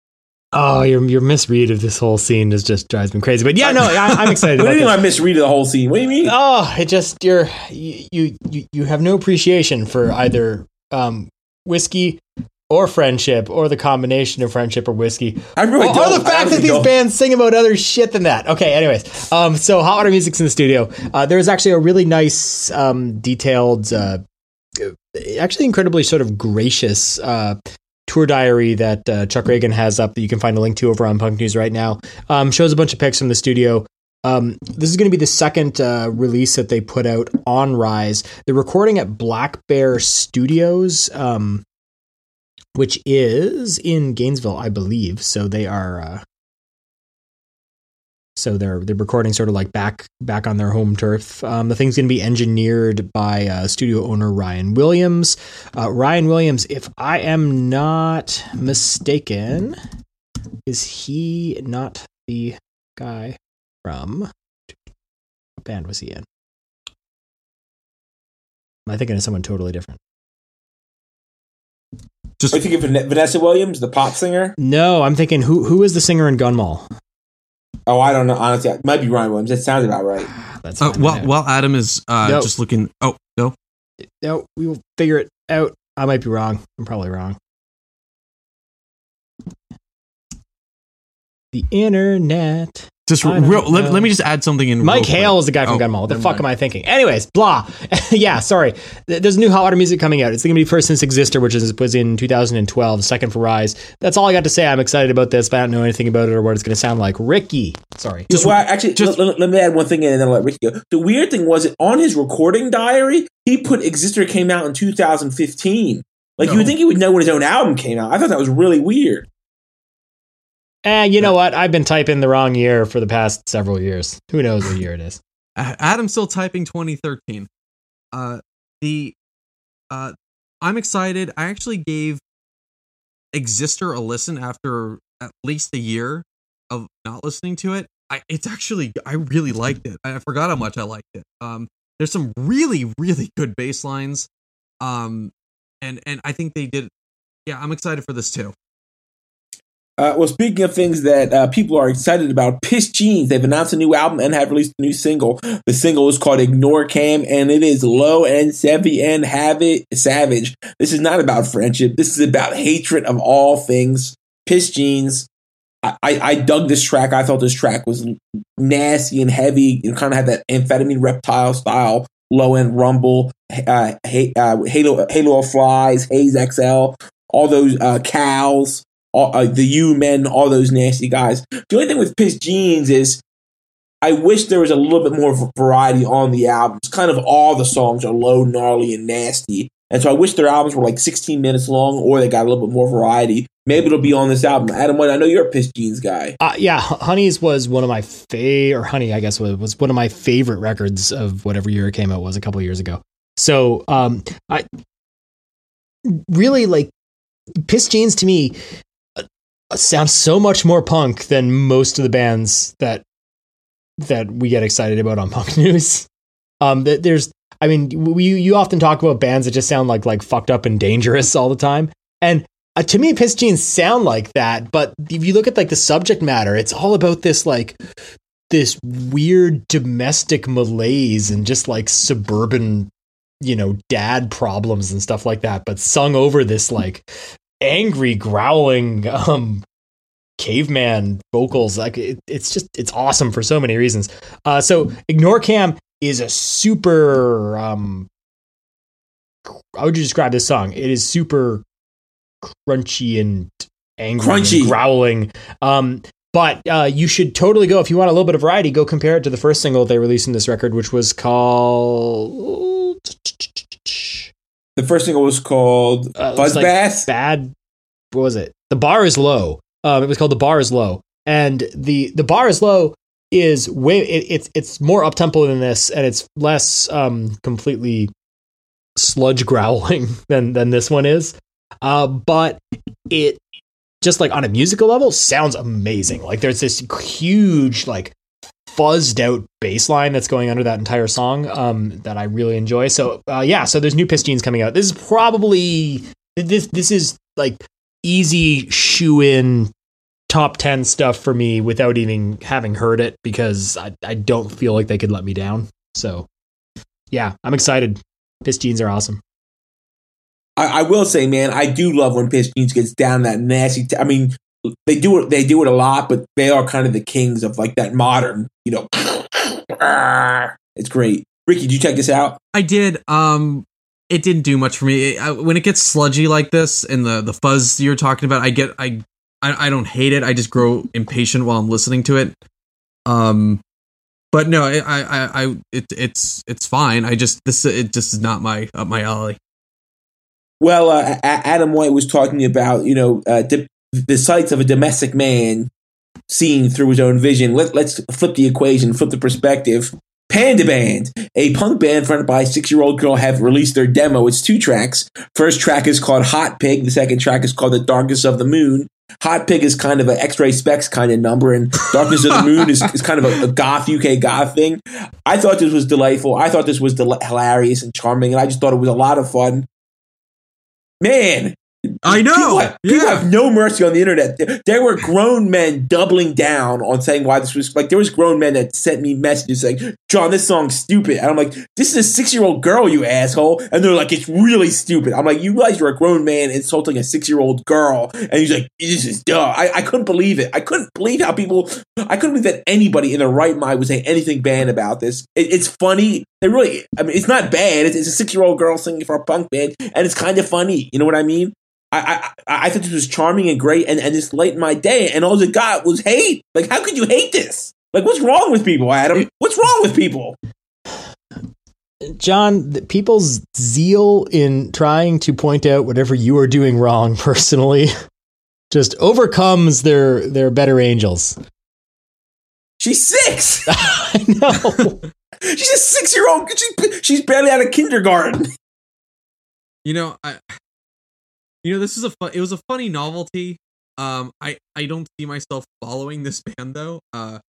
Oh, your your misread of this whole scene is just drives me crazy. But yeah, no, I, I'm excited. What about do you mean this. I misread the whole scene? What do you mean? Oh, it just you're you you you have no appreciation for either um, whiskey or friendship, or the combination of friendship or whiskey. I really or, don't. or the fact that these don't. bands sing about other shit than that. Okay, anyways. Um, so Hot Water Music's in the studio. Uh, there's actually a really nice, um, detailed, uh, actually incredibly sort of gracious uh, tour diary that uh, Chuck Reagan has up that you can find a link to over on Punk News right now. Um, shows a bunch of pics from the studio. Um, this is going to be the second uh, release that they put out on Rise. They're recording at Black Bear Studios, um, which is in Gainesville, I believe. So they are, uh, so they're they're recording sort of like back back on their home turf. Um, the thing's going to be engineered by uh, studio owner Ryan Williams. Uh, Ryan Williams, if I am not mistaken, is he not the guy from, what band was he in? Am I thinking of someone totally different? Just Are you thinking of Vanessa Williams, the pop singer? No, I'm thinking who who is the singer in Gunmall? Oh, I don't know. Honestly, it might be Ryan Williams. That sounds about right. That's uh, while while Adam is uh, nope. just looking. Oh no, no, we will figure it out. I might be wrong. I'm probably wrong. The internet. Just real, let, let me just add something in. Mike Hale is the guy from oh, Gunmall. What the fuck mind. am I thinking? Anyways, blah. yeah, sorry. There's new Hot Water music coming out. It's going to be first since Exister, which is, was in two thousand twelve, second for Rise. That's all I got to say. I'm excited about this, but I don't know anything about it or what it's going to sound like. Ricky. Sorry. Just, well, actually, just, let, let me add one thing in and then I'll let Ricky go. The weird thing was, on his recording diary, he put Exister came out in two thousand fifteen. Like, no. You would think he would know when his own album came out. I thought that was really weird. And you know what? I've been typing the wrong year for the past several years. Who knows what year it is? Adam's still typing twenty thirteen. Uh, the uh, I'm excited. I actually gave Exister a listen after at least a year of not listening to it. I, it's actually, I really liked it. I forgot how much I liked it. Um, there's some really, really good bass lines. Um, and, and I think they did. Yeah, I'm excited for this too. Uh, well, speaking of things that uh, people are excited about, Piss Jeans, they've announced a new album and have released a new single. The single is called Ignore Cam, and it is low and savvy and have it savage. This is not about friendship. This is about hatred of all things. Piss Jeans. I, I, I dug this track. I thought this track was nasty and heavy and kind of had that amphetamine reptile style, low end rumble, uh, uh, Halo, Halo of Flies, Haze X L, all those uh, cows. All, uh, the U-Men, all those nasty guys. The only thing with Piss Jeans is I wish there was a little bit more variety on the albums. Kind of all the songs are low, gnarly, and nasty. And so I wish their albums were like sixteen minutes long or they got a little bit more variety. Maybe it'll be on this album. Adam, I know you're a Piss Jeans guy. Uh, yeah, Honey's was one of my favorite, or Honey, I guess, was, was one of my favorite records of whatever year it came out was a couple of years ago. So um, I really like Piss Jeans to me sounds so much more punk than most of the bands that that we get excited about on Punk News. Um, there's, I mean, we, you often talk about bands that just sound like like fucked up and dangerous all the time, and uh, to me, Piss Jeans sound like that. But if you look at like the subject matter, it's all about this like this weird domestic malaise and just like suburban, you know, dad problems and stuff like that, but sung over this like angry growling um caveman vocals. Like it, it's just it's awesome for so many reasons. Uh so Ignore Cam is a super um how would you describe this song? It is super crunchy and angry crunchy. and growling. Um but uh you should totally go, if you want a little bit of variety, go compare it to the first single they released in this record, which was called The first single was called uh, Buzz like Bass. Bad. What was it? The Bar Is Low. Um, it was called The Bar Is Low, and the the Bar Is Low is way it, it's it's more up tempo than this, and it's less um, completely sludge growling than than this one is. Uh, but it just like on a musical level sounds amazing. Like there's this huge like fuzzed out bass line that's going under that entire song um, that I really enjoy. So uh, yeah, so there's new Piss Jeans coming out. This is probably this this is like easy shoe in top ten stuff for me without even having heard it, because I, I don't feel like they could let me down. So yeah, I'm excited. Piss Jeans are awesome. I, I will say, man, I do love when Piss Jeans gets down that nasty. T- I mean, they do it. They do it a lot, but they are kind of the kings of like that modern, you know. It's great. Ricky, did you check this out? I did. Um, it didn't do much for me. It, I, when it gets sludgy like this and the the fuzz you're talking about, I get. I, I I don't hate it. I just grow impatient while I'm listening to it. Um, but no, I, I, I, it, it's, it's fine. I just this, it just is not my up my alley. Well, uh, A- Adam White was talking about, you know, uh, di- the sights of a domestic man seeing through his own vision. Let, let's flip the equation, flip the perspective. Panda Band, a punk band fronted by a six-year-old girl, have released their demo. It's two tracks. First track is called Hot Pig. The second track is called The Darkness of the Moon. Hot Pig is kind of an X-Ray Specs kind of number, and Darkness of the Moon is, is kind of a, a goth, U K goth thing. I thought this was delightful. I thought this was del- hilarious and charming, and I just thought it was a lot of fun. Man, I know. People have, yeah. people have no mercy on the internet. There, there were grown men doubling down on saying why this was like. There was grown men that sent me messages saying, "John, this song's stupid." And I'm like, "This is a six-year-old girl, you asshole." And they're like, "It's really stupid." I'm like, "You guys are a grown man insulting a six-year-old girl," and he's like, "This is dumb." I, I couldn't believe it. I couldn't believe how people. I couldn't believe that anybody in their right mind would say anything bad about this. It, it's funny. They really. I mean, it's not bad. It's, it's a six-year-old girl singing for a punk band, and it's kind of funny. You know what I mean? I, I I thought this was charming and great, and, and this lightened my day, and all it got was hate. Like, how could you hate this? Like, what's wrong with people, Adam? What's wrong with people? John, the people's zeal in trying to point out whatever you are doing wrong personally just overcomes their their better angels. She's six. I know. She's a six-year-old. She's, she's barely out of kindergarten. You know, I... You know, this is a fun, it was a funny novelty. Um, I, I don't see myself following this band though. Uh,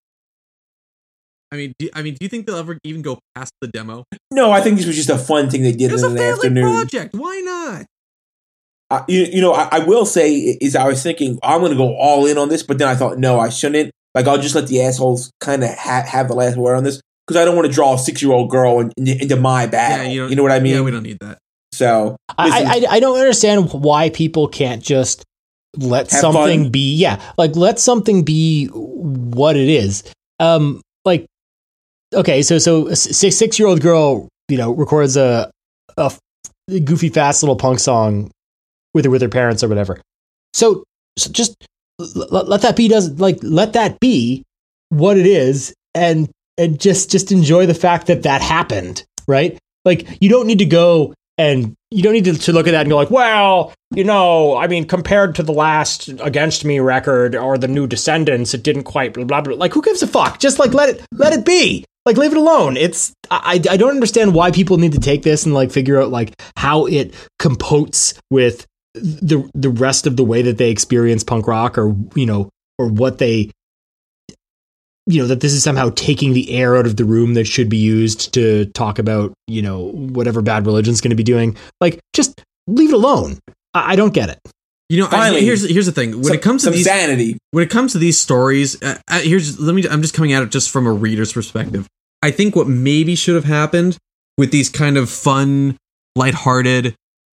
I mean, do, I mean, do you think they'll ever even go past the demo? No, I think this was just a fun thing they did It was in a the family afternoon. project. Why not? Uh, you, you know, I, I will say is I was thinking I'm going to go all in on this, but then I thought no, I shouldn't. Like, I'll just let the assholes kind of ha- have the last word on this because I don't want to draw a six-year-old girl in, in, into my battle. Yeah, you, you know what I mean? Yeah, we don't need that. So I, I I don't understand why people can't just let Have something fun. be yeah like let something be what it is. Um, like okay, so so a six six year old girl, you know, records a a goofy fast little punk song with her with her parents or whatever. So, so just let, let that be does like let that be what it is, and and just just enjoy the fact that that happened, right? Like, you don't need to go. And you don't need to, to look at that and go like, well, you know, I mean, compared to the last Against Me record or the new Descendants, it didn't quite blah, blah, blah. Like, who gives a fuck? Just like, let it, let it be. Like, leave it alone. It's, I, I don't understand why people need to take this and like figure out like how it compotes with the, the rest of the way that they experience punk rock, or, you know, or what they, you know, that this is somehow taking the air out of the room that should be used to talk about, you know, whatever Bad Religion's going to be doing. Like, just leave it alone. I, I don't get it. You know, Finally, I, here's here's the thing. When some, it comes to some these sanity, when it comes to these stories, uh, uh, here's let me. I'm just coming at it just from a reader's perspective. I think what maybe should have happened with these kind of fun, lighthearted,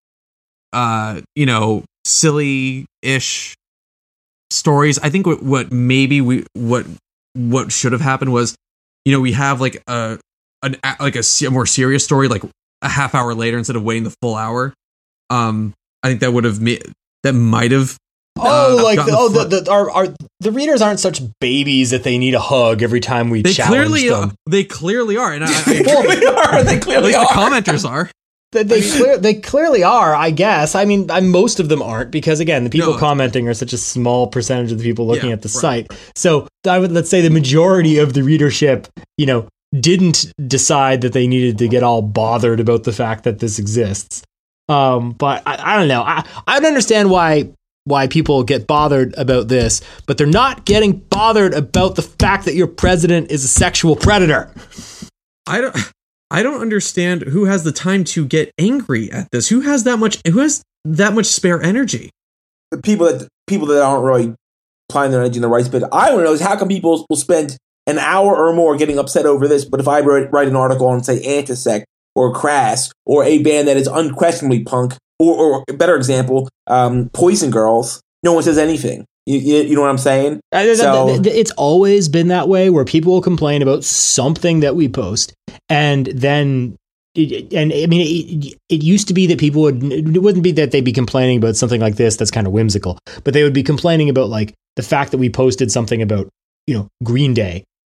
uh, you know, silly-ish stories. I think what, what maybe we what. what should have happened was, you know, we have like a an like a, a more serious story like a half hour later instead of waiting the full hour. Um, I think that would have made that might have. Oh, uh, like gotten the, oh, the, the, the our, our the readers aren't such babies that they need a hug every time we they challenge clearly them. are, they clearly are, and I, I they clearly are. They at clearly least are. the commenters are. They they, clear, they clearly are, I guess. I mean, I, most of them aren't, because again, the people No. commenting are such a small percentage of the people looking Yeah, at the right. site. So I would let's say the majority of the readership, you know, didn't decide that they needed to get all bothered about the fact that this exists. Um, but I, I don't know. I I don't understand why why people get bothered about this, but they're not getting bothered about the fact that your president is a sexual predator. I don't. I don't understand who has the time to get angry at this. Who has that much? Who has that much spare energy? The people that people that aren't really applying their energy in the right spot. I want to know is how come people will spend an hour or more getting upset over this, but if I write, write an article on, say, Antisect or Crass or a band that is unquestionably punk, or, or a better example, um, Poison Girls, no one says anything. You, you, you know what I'm saying? Uh, So- th- th- it's always been that way, where people will complain about something that we post, and then, it, and I mean, it, it used to be that people would, it wouldn't be that they'd be complaining about something like this that's kind of whimsical, but they would be complaining about like the fact that we posted something about, you know, Green Day,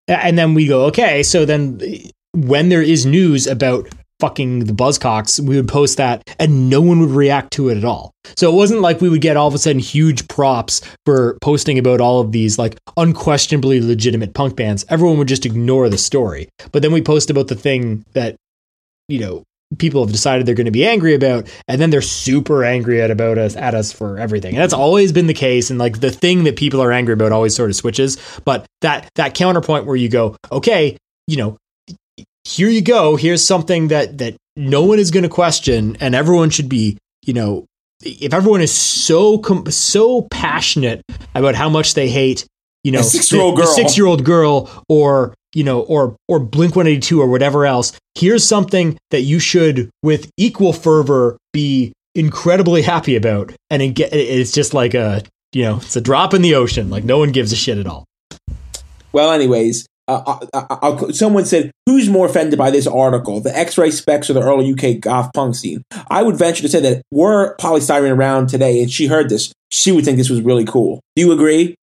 And then we go, okay, so then when there is news about fucking the Buzzcocks, we would post that and no one would react to it at all. So it wasn't like we would get all of a sudden huge props for posting about all of these like unquestionably legitimate punk bands. Everyone would just ignore the story. But then we post about the thing that, you know, people have decided they're going to be angry about, and then they're super angry at about us at us for everything. And that's always been the case. And like the thing that people are angry about always sort of switches. But that that counterpoint where you go, okay, you know, here you go. Here's something that that no one is going to question, and everyone should be, you know, if everyone is so com- so passionate about how much they hate, you know, a six-year-old the, girl, the six-year-old girl, or you know, or or Blink one eighty-two or whatever else. Here's something that you should, with equal fervor, be incredibly happy about, and it get, it's just like a, you know, it's a drop in the ocean. Like no one gives a shit at all. Well, anyways. Uh, I, I, I, someone said, who's more offended by this article, the X-Ray Specs or the early U K goth punk scene? I would venture to say that were Polystyrene around today and she heard this, she would think this was really cool. Do you agree?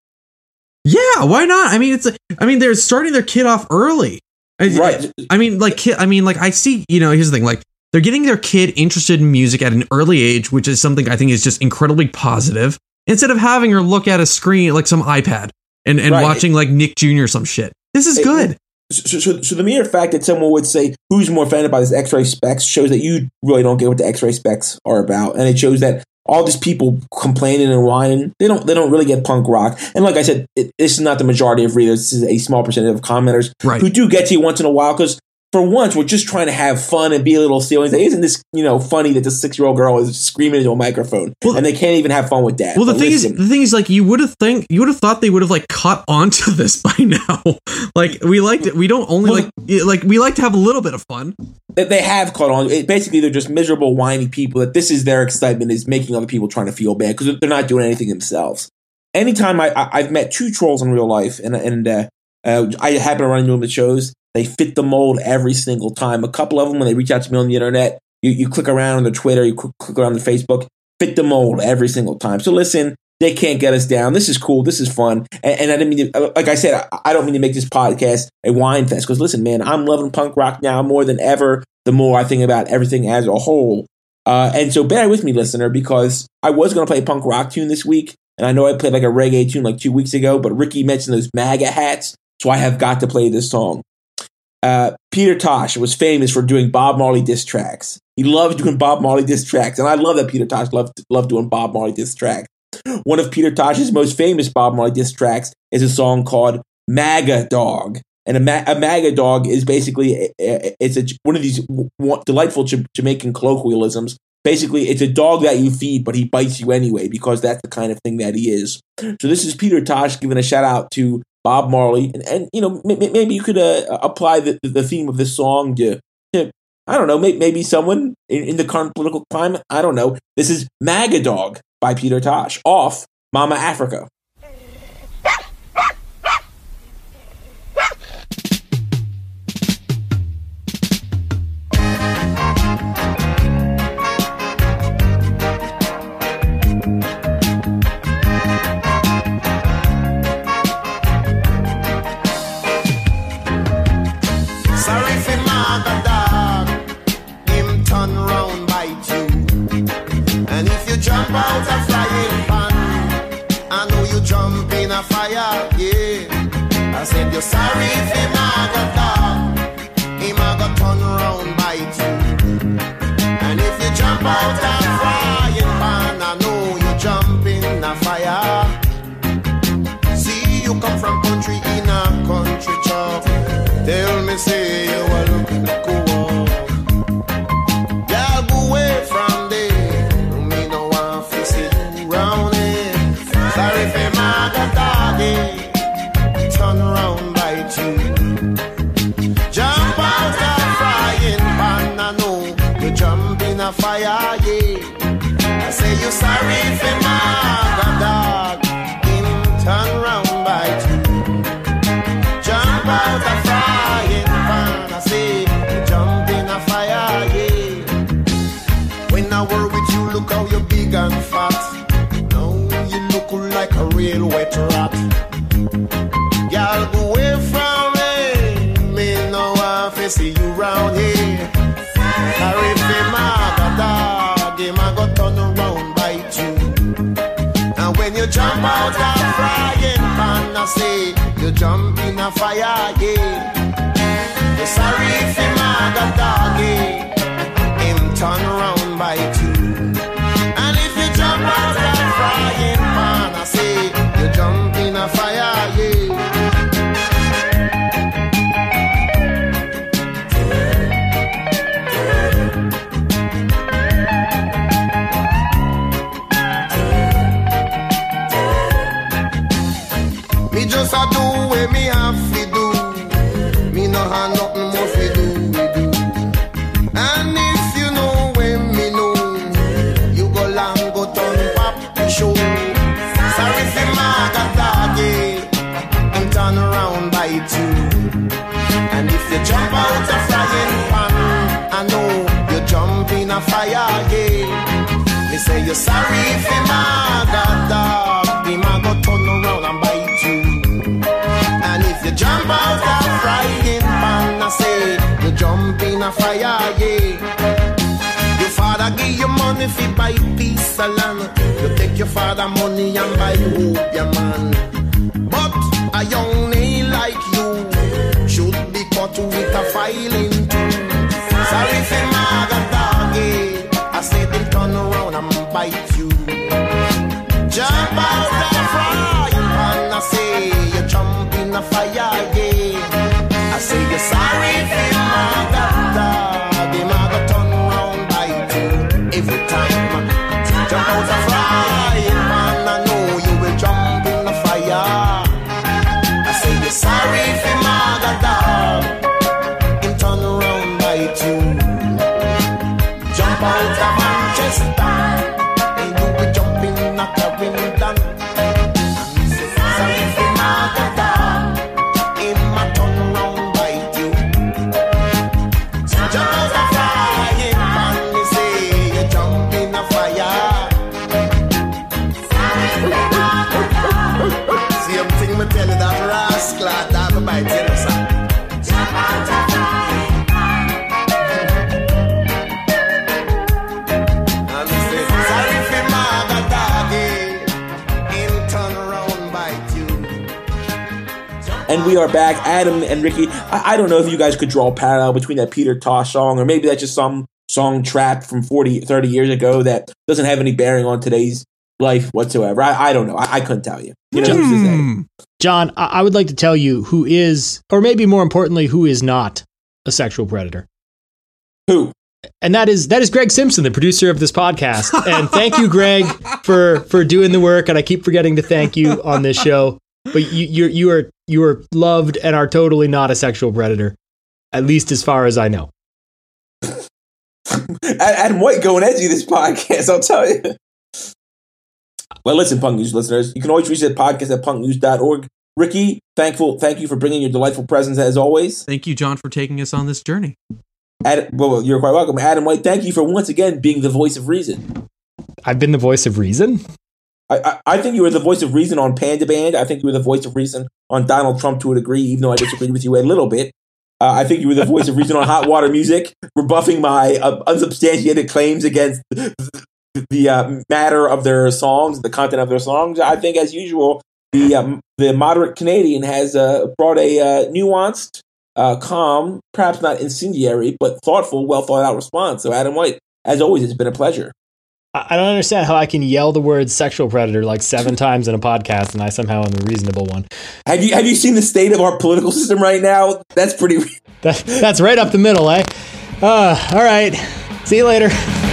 Yeah, why not? I mean, it's. A, I mean, they're starting their kid off early, right? I, I mean, like, kid. I mean, like, I see. You know, here's the thing. Like, they're getting their kid interested in music at an early age, which is something I think is just incredibly positive. Instead of having her look at a screen like some iPad and and right. watching like Nick Junior or some shit. This is good. It, so, so, so the mere fact that someone would say who's more offended by this X-Ray Specs shows that you really don't get what the X-Ray Specs are about, and it shows that all these people complaining and whining, they don't they don't really get punk rock. And like I said, it, this is not the majority of readers. This is a small percentage of commenters right. who do get to you once in a while because for once we're just trying to have fun and be a little silly. Say, isn't this, you know, funny that this six-year-old girl is screaming into a microphone well, and they can't even have fun with that? Well, the but thing listen, is, the thing is, like you would have think you would have thought they would have like caught onto this by now. Like we liked it. We don't only well, like like we like to have a little bit of fun. They have caught on. It, basically, they're just miserable, whiny people. That this is their excitement is making other people trying to feel bad because they're not doing anything themselves. Anytime I, I I've met two trolls in real life, and and uh, uh, I happen to run into them at shows. They fit the mold every single time. A couple of them, when they reach out to me on the internet, you, you click around on their Twitter, you click, click around the Facebook, fit the mold every single time. So listen, they can't get us down. This is cool. This is fun. And, and I didn't mean to, like I said, I, I don't mean to make this podcast a wine fest. Because listen, man, I'm loving punk rock now more than ever. The more I think about everything as a whole. Uh, and so bear with me, listener, because I was going to play a punk rock tune this week. And I know I played like a reggae tune like two weeks ago, but Ricky mentioned those MAGA hats. So I have got to play this song. Uh, Peter Tosh was famous for doing Bob Marley diss tracks. He loved doing Bob Marley diss tracks, and I love that Peter Tosh loved, loved doing Bob Marley diss tracks. One of Peter Tosh's most famous Bob Marley diss tracks is a song called MAGA Dog. And a, Ma- a MAGA dog is basically, a, a, it's a, one of these w- delightful J- Jamaican colloquialisms. Basically, it's a dog that you feed, but he bites you anyway, because that's the kind of thing that he is. So this is Peter Tosh giving a shout out to Bob Marley, and, and you know, m- maybe you could uh, apply the, the theme of this song to, to I don't know, maybe, maybe someone in, in the current political climate. I don't know. This is MAGA Dog by Peter Tosh off Mama Africa. Out a frying pan, I know you jump in a fire, yeah. I said you're sorry if him a go dog, him a go turn round bite you. And if you jump out a frying pan, I know you jump in a fire. See you come from country in a country chop. Tell me say you are looking like a walk. Y'all go away from there. Sorry for my doggy, turn around bite you. Jump out a frying pan, I know you jump in a fire, yeah. I say you sorry for my dog, him turn around bite you. Jump out a frying pan, I say you jump in a fire, yeah. When I work with you, look how you're big and fat. Like a real wet rat. Y'all go away from I say you jump in a fire, yeah. You're sorry if him a got doggy, him turn around by two. And if you jump out that frying pan, I say you jump in a fire, yeah. Me just a do what me have to do. Me no have nothing more to do, we do. And if you know when me know, you go long go turn pop show. Sorry for my doggy, and turn around by two. And if you jump out a frying pan, I know you jump in a fire, yeah. Me say you're sorry for my dog, me ma go turn around and bite you. And if you jump out a frying pan, I say you jump in a fire, yeah. Your father give you money fi buy piece of land. You take your father money and buy hope, yeah man. But a young nail like you should be cut with a filing tool. Sorry for my doggy, I say them turn around and bite you. Jump out the frying pan, I say you jump in a fire, yeah. I say you're sorry for my doggy, my go turn around bite you every time. Jump out the frying pan, I know you will jump in the fire. I say you're sorry for my dog, him turn around bite you. Jump out of Manchester, and you will jump in a Carrington. Sorry for my dog, him a turn around bite you. Jump out of frying pan, they say you jump in a fire. Same thing me tell you that rascal that go bite you, sir. Jump out of frying pan. And they say sorry for my doggy, him turn around bite you. And we are back, Adam and Ricky. I, I don't know if you guys could draw a parallel between that Peter Tosh song, or maybe that's just some song trapped from forty, thirty years ago that doesn't have any bearing on today's life whatsoever. I, I don't know. I, I couldn't tell you. You know, who's to say? Hmm. John, I-, I would like to tell you who is, or maybe more importantly, who is not a sexual predator. Who? And that is that is Greg Simpson, the producer of this podcast. And thank you, Greg, for for doing the work. And I keep forgetting to thank you on this show. But you you you are you are loved and are totally not a sexual predator, at least as far as I know. Adam White going edgy this podcast, I'll tell you. Well, listen, Punk News listeners, you can always reach that podcast at punk news dot org. Ricky, thankful, thank you for bringing your delightful presence as always. Thank you, John, for taking us on this journey. Adam, well, you're quite welcome. Adam White, thank you for once again being the voice of reason. I've been the voice of reason? I, I, I think you were the voice of reason on Panda Band. I think you were the voice of reason on Donald Trump to a degree, even though I disagreed with you a little bit. Uh, I think you were the voice of reason on Hot Water Music, rebuffing my uh, unsubstantiated claims against the, the uh, matter of their songs, the content of their songs. I think, as usual, the um, the moderate Canadian has uh, brought a uh, nuanced, uh, calm, perhaps not incendiary, but thoughtful, well thought out response. So, Adam White, as always, it's been a pleasure. I don't understand how I can yell the word sexual predator like seven times in a podcast and I somehow am the reasonable one. Have you have you seen the state of our political system right now? That's pretty... That, that's right up the middle, eh? Uh, all right. See you later.